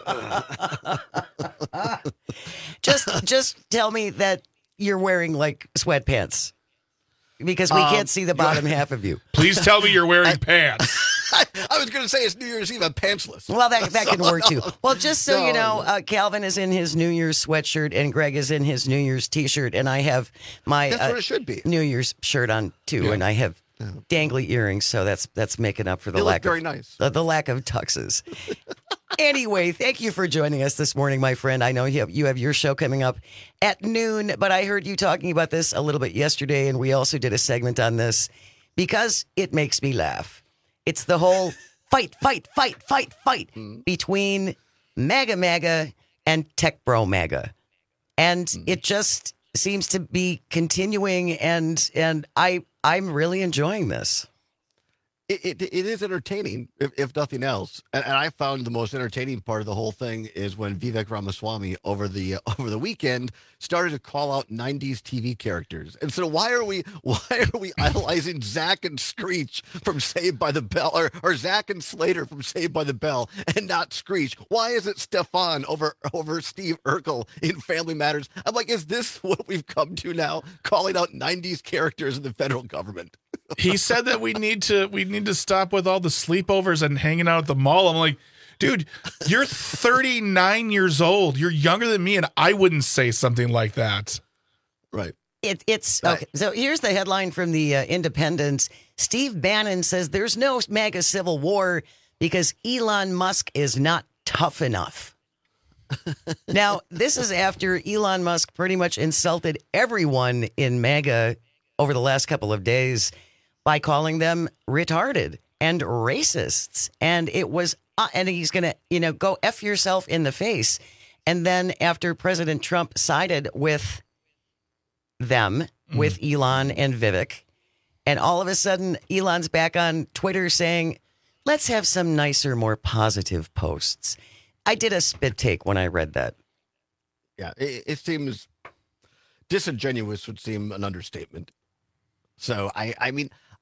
just just tell me that you're wearing like sweatpants. Because we Um, can't see the bottom half of you. Please tell me you're wearing pants. I, I was going to say it's New Year's Eve. I'm pantsless. Well, that that can So, work too. no. Well, just so No, you know, no. uh, Calvin is in his New Year's sweatshirt, and Greg is in his New Year's T-shirt, and I have my That's uh, what it should be. New Year's shirt on too, and I have dangly earrings, so that's that's making up for the They look lack very of nice. the, the lack of tuxes. Anyway, thank you for joining us this morning, my friend. I know you have, you have your show coming up at noon, but I heard you talking about this a little bit yesterday, and we also did a segment on this because it makes me laugh. It's the whole fight, fight, fight, fight, fight between MAGA MAGA and Tech Bro MAGA. And it just seems to be continuing, and and I I'm really enjoying this. It, it, it is entertaining, if, if nothing else. And, and I found the most entertaining part of the whole thing is when Vivek Ramaswamy over the uh, over the weekend started to call out nineties T V characters. And so why are we why are we idolizing Zach and Screech from Saved by the Bell, or, or Zach and Slater from Saved by the Bell, and not Screech? Why is it Stefan over over Steve Urkel in Family Matters? I'm like, is this what we've come to now? Calling out nineties characters in the federal government? He said that we need to we need to stop with all the sleepovers and hanging out at the mall. I'm like, dude, you're thirty-nine years old. You're younger than me, and I wouldn't say something like that. Right. It, it's okay. So here's the headline from the uh, Independent. Steve Bannon says there's no MAGA civil war because Elon Musk is not tough enough. Now, this is after Elon Musk pretty much insulted everyone in MAGA over the last couple of days by calling them retarded and racists. And it was, uh, and he's going to, you know, go F yourself in the face. And then after President Trump sided with them, mm. with Elon and Vivek, and all of a sudden Elon's back on Twitter saying, let's have some nicer, more positive posts. I did a spit take when I read that. Yeah, it, it seems disingenuous would seem an understatement. So I, I mean,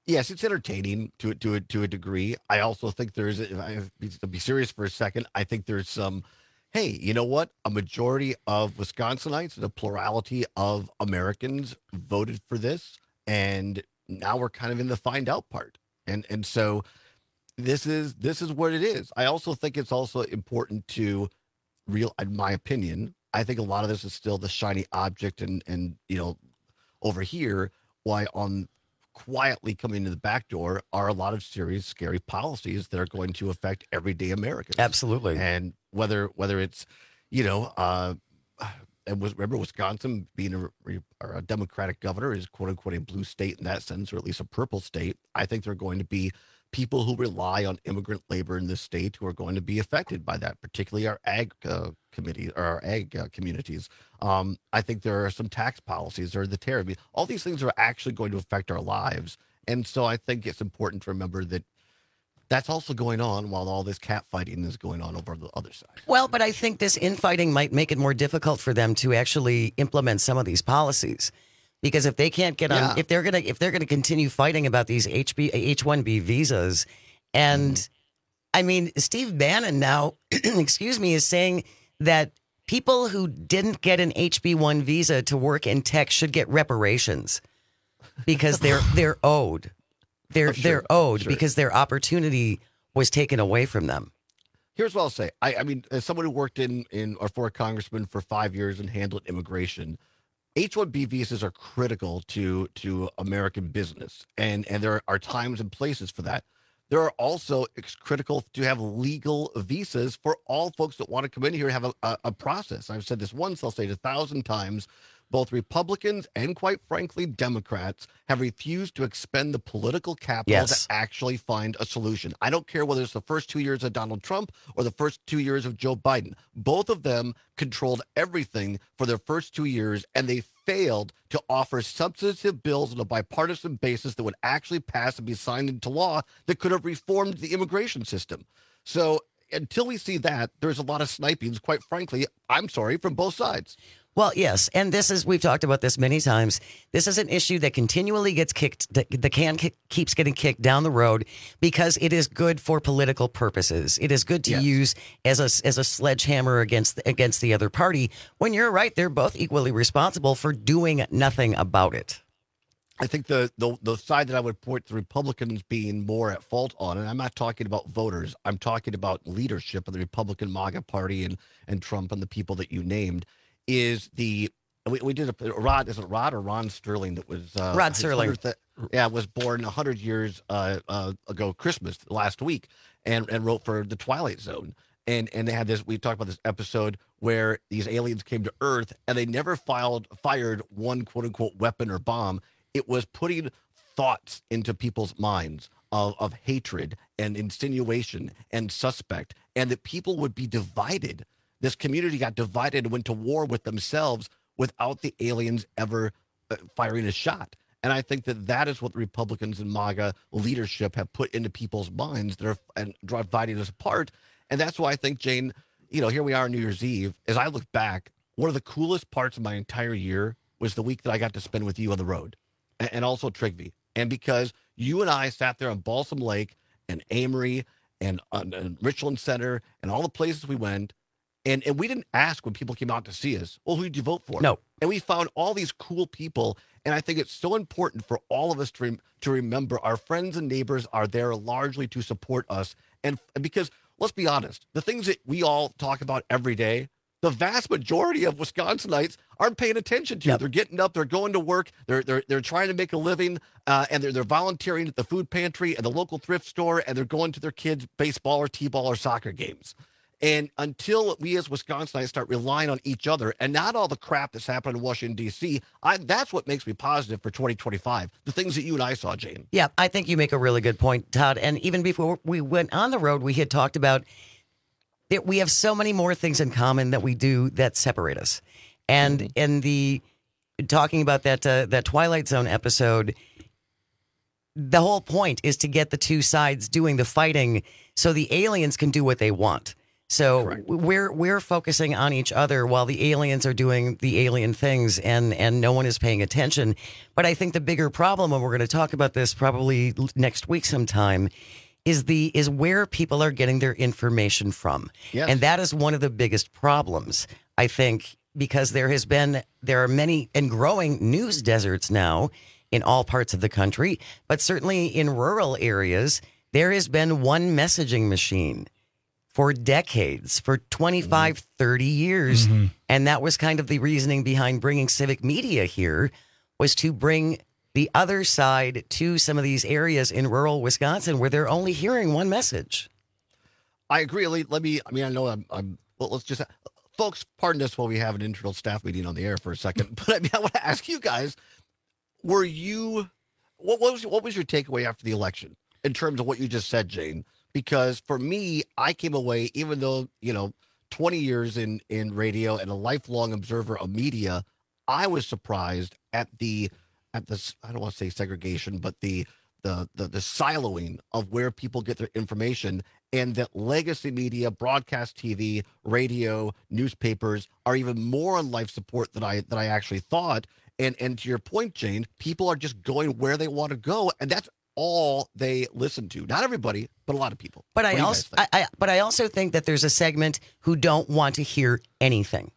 Yes, it's entertaining to to a, to a degree. I also think there's, if I have to be serious for a second, I think there's some, hey, you know what? A majority of Wisconsinites, the plurality of Americans voted for this, and now we're kind of in the find out part. And and so this is this is what it is. I also think it's also important to real, in my opinion, I think a lot of this is still the shiny object, and and you know, over here, why on quietly coming to the back door are a lot of serious, scary policies that are going to affect everyday Americans. Absolutely. And whether whether it's, you know, uh, and was, remember Wisconsin being a, or a Democratic governor is quote unquote a blue state in that sense, or at least a purple state. I think there are going to be people who rely on immigrant labor in this state who are going to be affected by that, particularly our ag uh, committee or our ag uh, communities. Um, I think there are some tax policies or the tariff. I mean, all these things are actually going to affect our lives. And so I think it's important to remember that that's also going on while all this cat fighting is going on over the other side. Well, but I think this infighting might make it more difficult for them to actually implement some of these policies. Because if they can't get on, Yeah. if they're gonna, if they're gonna continue fighting about these H B H one B visas, and Mm-hmm. I mean, Steve Bannon now, excuse me, is saying that people who didn't get an H B one visa to work in tech should get reparations because they're they're owed, they're Oh, sure. they're owed Sure. because their opportunity was taken away from them. Here's what I'll say. I, I mean, as someone who worked in, in or for a congressman for five years and handled immigration, H one B visas are critical to to American business, and and there are times and places for that. There are also, it's critical to have legal visas for all folks that want to come in here and have a, a, a process. I've said this once, I'll say it a thousand times. Both Republicans and, quite frankly, Democrats have refused to expend the political capital Yes. to actually find a solution. I don't care whether it's the first two years of Donald Trump or the first two years of Joe Biden. Both of them controlled everything for their first two years, and they failed to offer substantive bills on a bipartisan basis that would actually pass and be signed into law that could have reformed the immigration system. So until we see that, there's a lot of snipings, quite frankly, I'm sorry, from both sides. Well, yes, and this is, we've talked about this many times. This is an issue that continually gets kicked, the, the can ki- keeps getting kicked down the road because it is good for political purposes. It is good to Yes. use as a, as a sledgehammer against, the- against the other party. When you're right, they're both equally responsible for doing nothing about it. I think the, the the side that I would point the Republicans being more at fault on, and I'm not talking about voters, I'm talking about leadership of the Republican MAGA party and, and Trump and the people that you named, is the we, we did a Rod is it Rod or Ron Sterling that was uh, Rod his Serling. hundredth yeah was born a hundred years uh, uh, ago Christmas last week and and wrote for the Twilight Zone, and and they had this, we talked about this episode where these aliens came to Earth and they never filed fired one quote unquote weapon or bomb. It was putting thoughts into people's minds of, of hatred and insinuation and suspect, and that people would be divided. This community got divided and went to war with themselves without the aliens ever uh, firing a shot. And I think that that is what the Republicans and MAGA leadership have put into people's minds that are and dividing us apart. And that's why I think, Jane, you know, here we are on New Year's Eve. As I look back, one of the coolest parts of my entire year was the week that I got to spend with you on the road, and, and also Trigby. And because you and I sat there on Balsam Lake and Amory and, uh, and Richland Center and all the places we went, And and we didn't ask when people came out to see us, well, who did you vote for? No. And we found all these cool people. And I think it's so important for all of us to, rem- to remember our friends and neighbors are there largely to support us. And and because, let's be honest, the things that we all talk about every day, the vast majority of Wisconsinites aren't paying attention to. Yep. They're getting up, they're going to work, they're they're they're trying to make a living, uh, and they're they're volunteering at the food pantry and the local thrift store, and they're going to their kids' baseball or t-ball or soccer games. And until we as Wisconsinites start relying on each other and not all the crap that's happening in Washington, D C, I, that's what makes me positive for twenty twenty-five. The things that you and I saw, Jane. Yeah, I think you make a really good point, Todd. And even before we went on the road, we had talked about that we have so many more things in common that we do that separate us. And Mm-hmm. in the talking about that uh, that Twilight Zone episode, the whole point is to get the two sides doing the fighting so the aliens can do what they want. So Correct. we're we're focusing on each other while the aliens are doing the alien things, and and no one is paying attention. But I think the bigger problem, and we're going to talk about this probably next week sometime, is the is where people are getting their information from. Yes. And that is one of the biggest problems, I think, because there has been there are many and growing news deserts now in all parts of the country, but certainly in rural areas, there has been one messaging machine for decades, for twenty-five, mm-hmm. thirty years. Mm-hmm. And that was kind of the reasoning behind bringing Civic Media here, was to bring the other side to some of these areas in rural Wisconsin where they're only hearing one message. I agree. Let me, I mean, I know I'm, I'm well, let's just, folks, pardon us while we have an internal staff meeting on the air for a second. But I mean, I want to ask you guys, were you, what, what was, what was your takeaway after the election in terms of what you just said, Jane? Because for me, I came away, even though, you know, twenty years in, in radio and a lifelong observer of media, I was surprised at the, at this, I don't want to say segregation, but the, the, the, the siloing of where people get their information, and that legacy media, broadcast T V, radio, newspapers are even more on life support than I, than I actually thought. And, and to your point, Jane, people are just going where they want to go. And that's all they listen to. Not everybody, but a lot of people. But I also, I, I, but I also think that there's a segment who don't want to hear anything.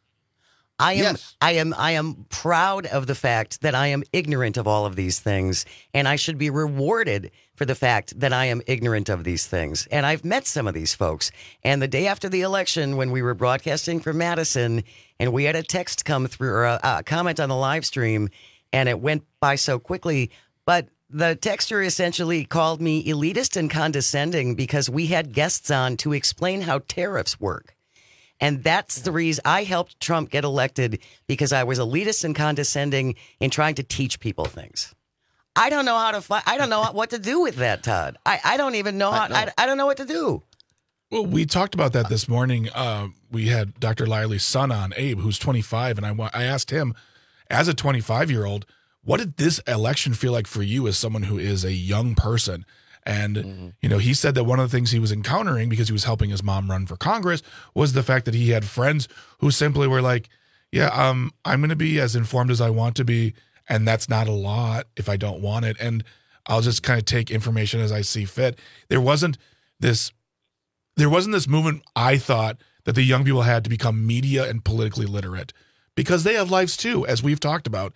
I am, yes. I am, I am proud of the fact that I am ignorant of all of these things, and I should be rewarded for the fact that I am ignorant of these things. And I've met some of these folks. And the day after the election, when we were broadcasting from Madison, and we had a text come through, or a, a comment on the live stream, and it went by so quickly, but the texter essentially called me elitist and condescending because we had guests on to explain how tariffs work. And that's the reason I helped Trump get elected, because I was elitist and condescending in trying to teach people things. I don't know how to fi- I don't know what to do with that, Todd. I, I don't even know how, I, I, I don't know what to do. Well, we talked about that this morning. Uh, we had Doctor Lively's son on, Abe, who's twenty-five. And I, wa- I asked him, as a twenty-five-year-old, what did this election feel like for you as someone who is a young person? And, mm-hmm. you know, he said that one of the things he was encountering, because he was helping his mom run for Congress, was the fact that he had friends who simply were like, yeah, um, I'm going to be as informed as I want to be. And that's not a lot if I don't want it. And I'll just kind of take information as I see fit. There wasn't this, there wasn't this movement, I thought, that the young people had to become media and politically literate, because they have lives too, as we've talked about.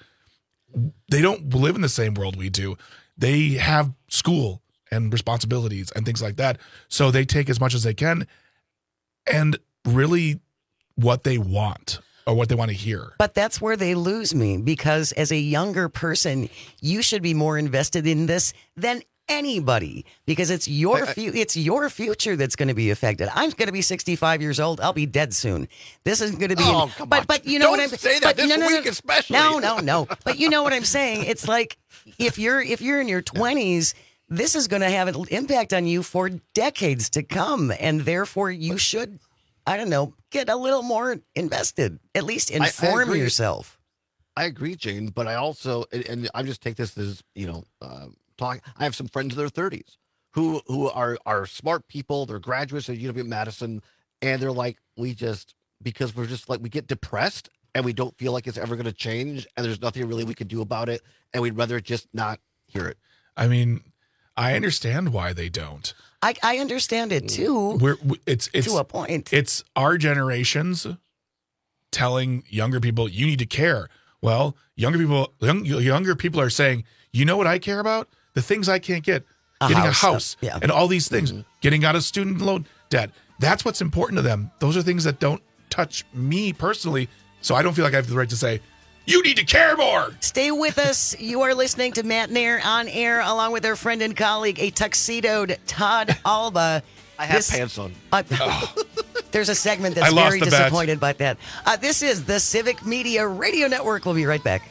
They don't live in the same world we do. They have school and responsibilities and things like that. So they take as much as they can, and really what they want or what they want to hear. But that's where they lose me, because as a younger person, you should be more invested in this than anybody, because it's your fu- it's your future that's going to be affected. I'm going to be sixty-five years old. I'll be dead soon. This isn't going to be. Oh, an, come but on. but you know Don't what I'm say that but, this no, no, week no, especially. No, no, no. But you know what I'm saying. It's like if you're if you're in your twenties, this is going to have an impact on you for decades to come, and therefore you should, I don't know, get a little more invested. At least inform I, I yourself. I agree, Jane. But I also, and, and I just take this as, you know, uh, talk. I have some friends in their thirties who who are are smart people. They're graduates at U W Madison, and they're like, we just, because we're just like, we get depressed and we don't feel like it's ever going to change, and there's nothing really we can do about it, and we'd rather just not hear it. I mean, I understand why they don't. I, I understand it too. We're, it's it's to a point. It's our generations telling younger people, you need to care. Well, younger people, young, younger people are saying, you know what I care about? The things I can't get. A getting house. a house Yeah. and all these things, Mm-hmm. getting out of student loan debt. That's what's important to them. Those are things that don't touch me personally. So I don't feel like I have the right to say, you need to care more. Stay with us. You are listening to Matt Nair on air, along with our friend and colleague, a tuxedoed Todd Alba. I have this, pants on. Uh, there's a segment that's very disappointed by that. Uh, this is the Civic Media Radio Network. We'll be right back.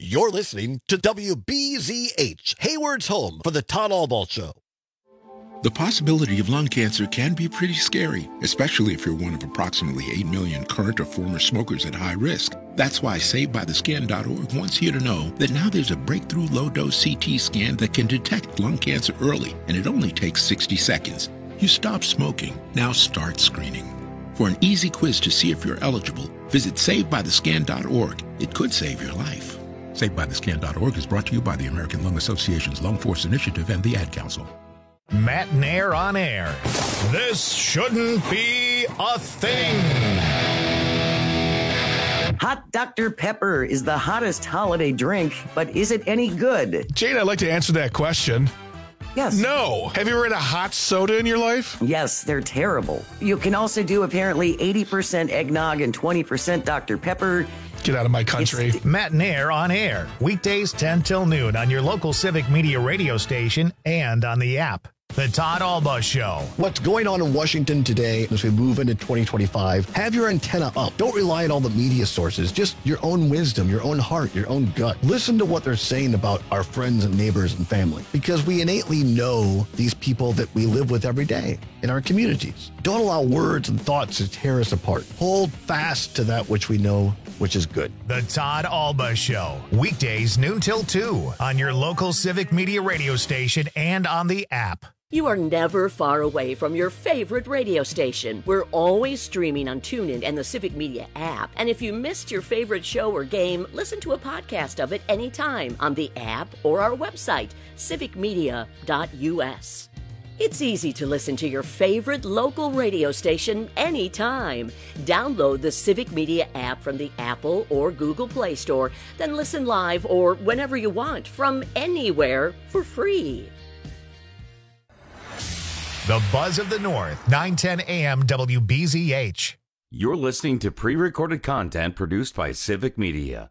You're listening to W B Z H, Hayward's home for the Todd Albaugh Show. The possibility of lung cancer can be pretty scary, especially if you're one of approximately eight million current or former smokers at high risk. That's why Saved By The Scan dot org wants you to know that now there's a breakthrough low-dose C T scan that can detect lung cancer early, and it only takes sixty seconds. You stop smoking, now start screening. For an easy quiz to see if you're eligible, visit Saved By The Scan dot org. It could save your life. Saved By The Scan dot org is brought to you by the American Lung Association's Lung Force Initiative and the Ad Council. Matt Nair on air. This shouldn't be a thing. Hot Doctor Pepper is the hottest holiday drink, but is it any good? Jane, I'd like to answer that question. Yes. No. Have you ever had a hot soda in your life? Yes, they're terrible. You can also do apparently eighty percent eggnog and twenty percent Doctor Pepper. Get out of my country. It's Matt Nair on air. Weekdays ten till noon on your local Civic Media radio station and on the app. The Todd Albaugh Show. What's going on in Washington today as we move into twenty twenty-five? Have your antenna up. Don't rely on all the media sources. Just your own wisdom, your own heart, your own gut. Listen to what they're saying about our friends and neighbors and family, because we innately know these people that we live with every day in our communities. Don't allow words and thoughts to tear us apart. Hold fast to that which we know, which is good. The Todd Albaugh Show. Weekdays noon till two on your local Civic Media radio station and on the app. You are never far away from your favorite radio station. We're always streaming on TuneIn and the Civic Media app. And if you missed your favorite show or game, listen to a podcast of it anytime on the app or our website, civic media dot u s. It's easy to listen to your favorite local radio station anytime. Download the Civic Media app from the Apple or Google Play Store, then listen live or whenever you want from anywhere for free. The Buzz of the North, nine ten A M W B Z H. You're listening to pre-recorded content produced by Civic Media.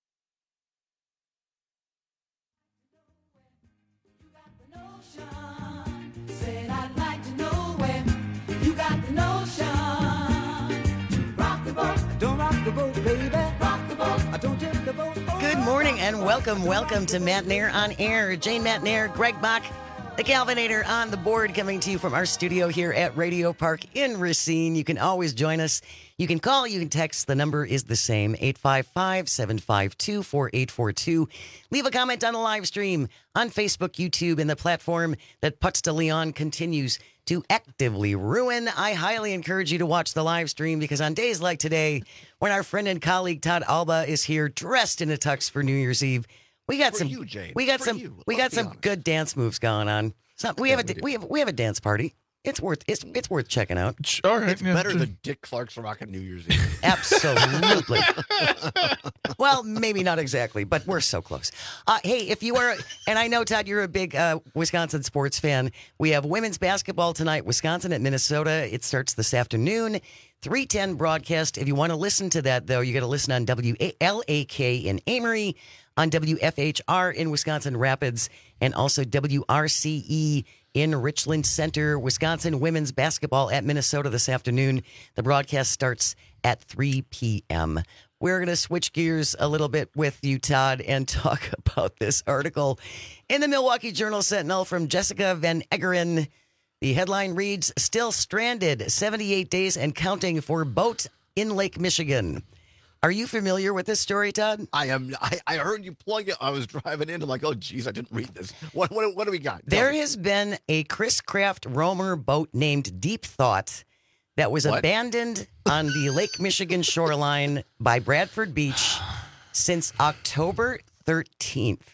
Good morning and welcome, welcome to Matt Nair on air. Jane Matt Nair, Greg Bach, the Calvinator on the board, coming to you from our studio here at Radio Park in Racine. You can always join us. You can call, you can text. The number is the same, eight five five, seven five two, four eight four two. Leave a comment on the live stream on Facebook, YouTube, and the platform that Putz de Leon continues to actively ruin. I highly encourage you to watch the live stream, because on days like today, when our friend and colleague Todd Albaugh is here dressed in a tux for New Year's Eve, we got For some you, Jane. we got For some you. we Let's got be some honest. good dance moves going on. So we Yeah, have a we do. we have we have a dance party. It's worth it's it's worth checking out. All right. It's better than Dick Clark's Rockin' New Year's Eve. Absolutely. Well, maybe not exactly, but we're so close. Uh, hey, if you are, and I know, Todd, you're a big uh, Wisconsin sports fan. We have women's basketball tonight, Wisconsin at Minnesota. It starts this afternoon, three ten broadcast. If you want to listen to that, though, you got to listen on W L A K in Amory, on W F H R in Wisconsin Rapids, and also W R C E in Richland Center. Wisconsin women's basketball at Minnesota this afternoon. The broadcast starts at three p.m. We're going to switch gears a little bit with you, Todd, and talk about this article in the Milwaukee Journal-Sentinel from Jessica Van Eggeren. The headline reads, "Still stranded, seventy-eight days and counting for boat in Lake Michigan." Are you familiar with this story, Todd? I am. I, I heard you plug it. I was driving in. I'm like, oh, geez, I didn't read this. What what, what do we got? Tell There me. has been a Chris Craft Romer boat named Deep Thought that was What? abandoned on the Lake Michigan shoreline by Bradford Beach since October thirteenth.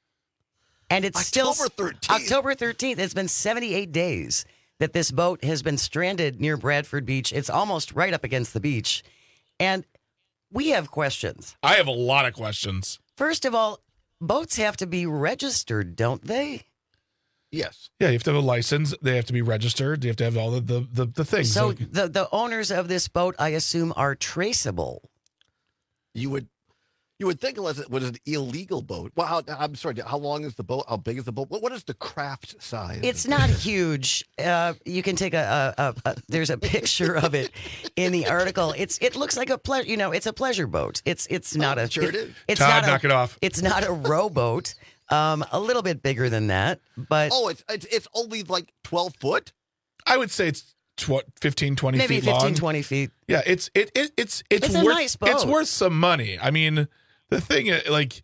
And it's still October thirteenth? October thirteenth. It's been seventy-eight days that this boat has been stranded near Bradford Beach. It's almost right up against the beach. And we have questions. I have a lot of questions. First of all, boats have to be registered, don't they? Yes. Yeah, you have to have a license. They have to be registered. You have to have all the the, the, the things. So Like- the, the owners of this boat, I assume, are traceable. You would You would think unless it was an illegal boat. Well, how, I'm sorry. How long is the boat? How big is the boat? What, what is the craft size? It's not huge. Uh, you can take a, a, a, a. There's a picture of it in the article. It's it looks like a pleasure. You know, it's a pleasure boat. It's it's not oh, a. Sure it, it is. It's Todd, not knock a, it off. It's not a rowboat. Um, a little bit bigger than that, but oh, it's it's, it's only like twelve foot. I would say it's tw- fifteen, twenty maybe feet fifteen, long. twenty feet. Yeah, it's it, it it's it's, It's a worth nice boat. it's worth some money. I mean, the thing is, like,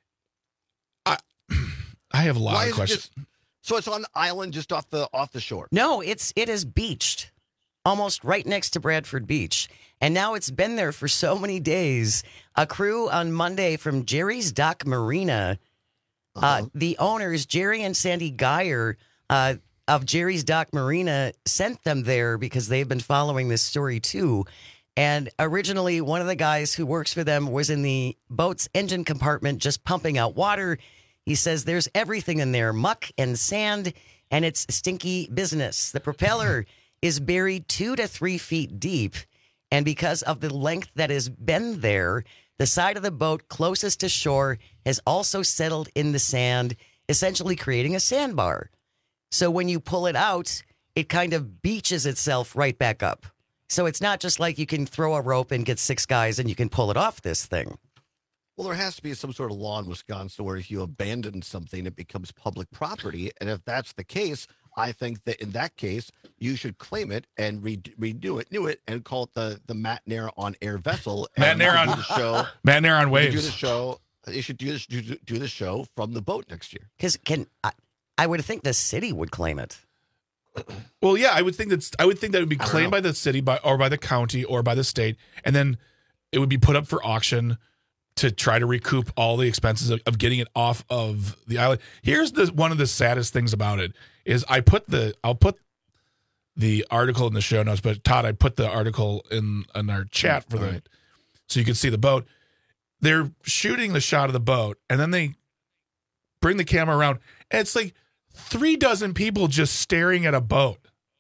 I I have a lot Why of is it questions. just- so it's on an island just off the off the shore. No, it's it is beached, almost right next to Bradford Beach, and now it's been there for so many days. A crew on Monday from Jerry's Dock Marina. Uh, the owners, Jerry and Sandy Geyer uh, of Jerry's Dock Marina, sent them there because they've been following this story too. And originally, one of the guys who works for them was in the boat's engine compartment just pumping out water. He says there's everything in there, muck and sand, and it's stinky business. The propeller is buried two to three feet deep. And because of the length that has been there, the side of the boat closest to shore has also settled in the sand, essentially creating a sandbar. So when you pull it out, it kind of beaches itself right back up. So it's not just like you can throw a rope and get six guys and you can pull it off this thing. Well, there has to be some sort of law in Wisconsin where if you abandon something, it becomes public property. And if that's the case, I think that in that case, you should claim it and re- redo it, new it, and call it the, the Matt Nair on air vessel. Matt And Nair do on the show. Matt Nair on You waves. Do the show. You should do this. Do, do the show from the boat next year. Because can I, I would think the city would claim it. Well, yeah, I would think that's I would think that would be I don't claimed know. by the city, by or by the county, or by the state, and then it would be put up for auction to try to recoup all the expenses of, of getting it off of the island. Here's the one of the saddest things about it is I put the I'll put the article in the show notes, but Todd, I put the article in in our chat for the right. so you can see the boat. They're shooting the shot of the boat, and then they bring the camera around, and it's like three dozen people just staring at a boat.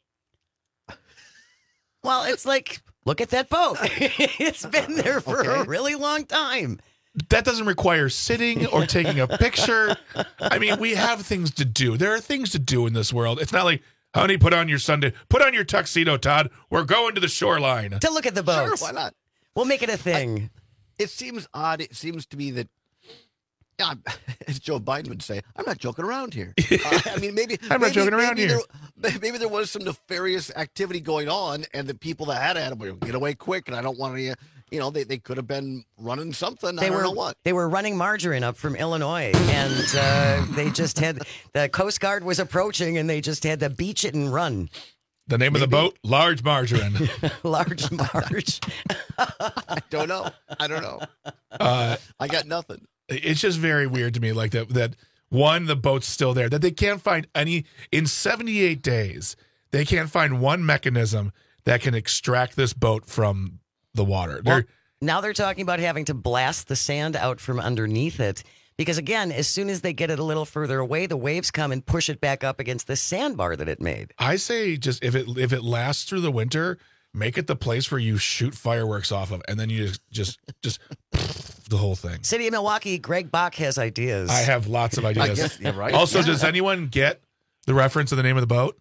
Well, it's like, look at that boat. It's been there for Okay. a really long time. That doesn't require sitting or taking a picture. I mean, we have things to do. There are things to do in this world. It's not like, honey, put on your Sunday, put on your tuxedo, Todd. We're going to the shoreline. To look at the boat. Sure, why not? We'll make it a thing. It seems odd. It seems to me that, yeah, I'm- as Joe Biden would say, I'm not joking around here. Uh, I mean, maybe I'm not maybe- joking around maybe here. There, maybe there was some nefarious activity going on, and the people that had it would get away quick. And I don't want to, you know, they, they could have been running something. I They don't were know what. they were running margarine up from Illinois, and uh, they just had the Coast Guard was approaching, and they just had to beach it and run. The name of the boat, Large Margarine. Large Marge. I don't know. I don't know. Uh, I got nothing. it's just very weird to me, like that. That one, the boat's still there. That they can't find any in seventy-eight days. They can't find one mechanism that can extract this boat from the water. Well, They're now they're talking about having to blast the sand out from underneath it. Because again, as soon as they get it a little further away, the waves come and push it back up against the sandbar that it made. I say just if it if it lasts through the winter, make it the place where you shoot fireworks off of, and then you just just just the whole thing. City of Milwaukee, Greg Bach has ideas. I have lots of ideas. I guess you're right. Also, Yeah. does anyone get the reference of the name of the boat?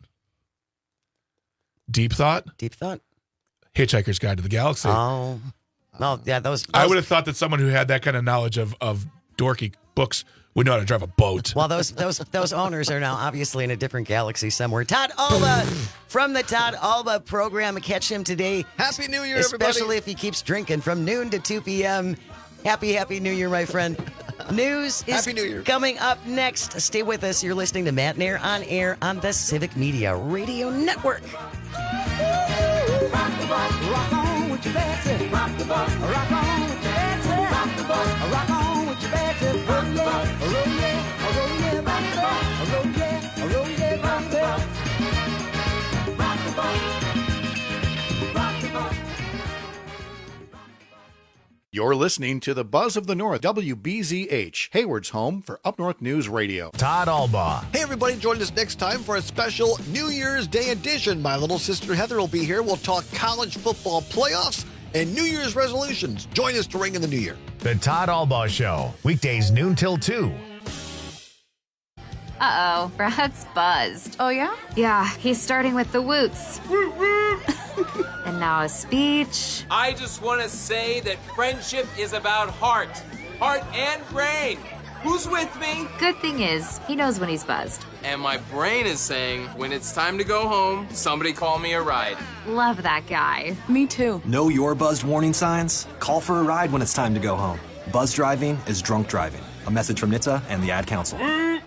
Deep Thought? Deep Thought. Hitchhiker's Guide to the Galaxy. Oh, well, yeah, those. I those- would have thought that someone who had that kind of knowledge of of dorky books would know how to drive a boat. Well, those those those owners are now obviously in a different galaxy somewhere. Todd Alba from the Todd Alba program. Catch him today. Happy New Year, especially everybody. if he keeps drinking from noon to two p.m. Happy, happy New Year, my friend. News is Happy New Year. coming up next. Stay with us. You're listening to Matt Nair on air on the Civic Media Radio Network. Rock the boat, rock on with your Betsy. Rock the boat, rock on with your Betsy. Rock the boat, rock on with your Betsy. Rock the boat, roll yeah, roll yeah, rock the boat, roll yeah, roll yeah, rock the boat. Rock the boat, rock the boat. You're listening to the Buzz of the North, W B Z H, Hayward's home for Up North News Radio. Todd Alba. Hey, everybody, join us next time for a special New Year's Day edition. My little sister Heather will be here. We'll talk college football playoffs and New Year's resolutions. Join us to ring in the new year. The Todd Albaugh Show, weekdays noon till two. Uh-oh, Brad's buzzed. Oh, yeah? Yeah, he's starting with the woots. And now a speech. I just want to say that friendship is about heart. Heart and brain. Who's with me? Good thing is, he knows when he's buzzed. And my brain is saying, when it's time to go home, somebody call me a ride. Love that guy. Me too. Know your buzzed warning signs? Call for a ride when it's time to go home. Buzz driving is drunk driving. A message from N H T S A and the Ad Council.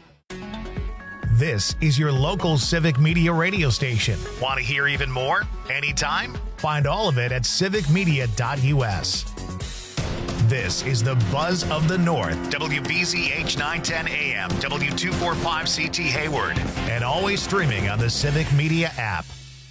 This is your local Civic Media radio station. Want to hear even more? Anytime? Find all of it at civic media dot u s. This is the Buzz of the North, W B Z H nine ten A M, W two forty-five C T Hayward, and always streaming on the Civic Media app.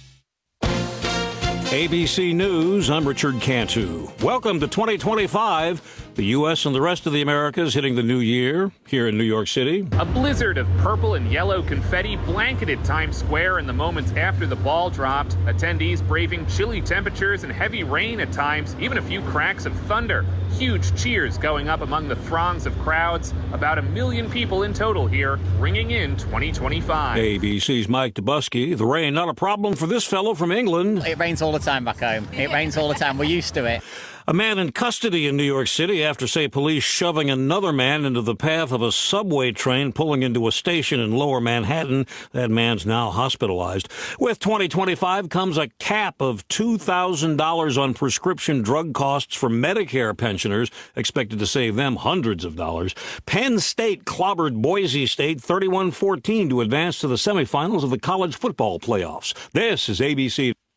A B C News, I'm Richard Cantu. Welcome to twenty twenty-five. The U S and the rest of the Americas hitting the new year here in New York City. A blizzard of purple and yellow confetti blanketed Times Square in the moments after the ball dropped. Attendees braving chilly temperatures and heavy rain at times, even a few cracks of thunder. Huge cheers going up among the throngs of crowds. About a million people in total here, ringing in twenty twenty-five. A B C's Mike Dubusky. The rain, not a problem for this fellow from England. It rains all the time back home. It rains all the time. We're used to it. A man in custody in New York City after, say, police shoving another man into the path of a subway train pulling into a station in Lower Manhattan. That man's now hospitalized. With twenty twenty-five comes a cap of two thousand dollars on prescription drug costs for Medicare pensioners, expected to save them hundreds of dollars. Penn State clobbered Boise State thirty-one fourteen to advance to the semifinals of the college football playoffs. This is A B C.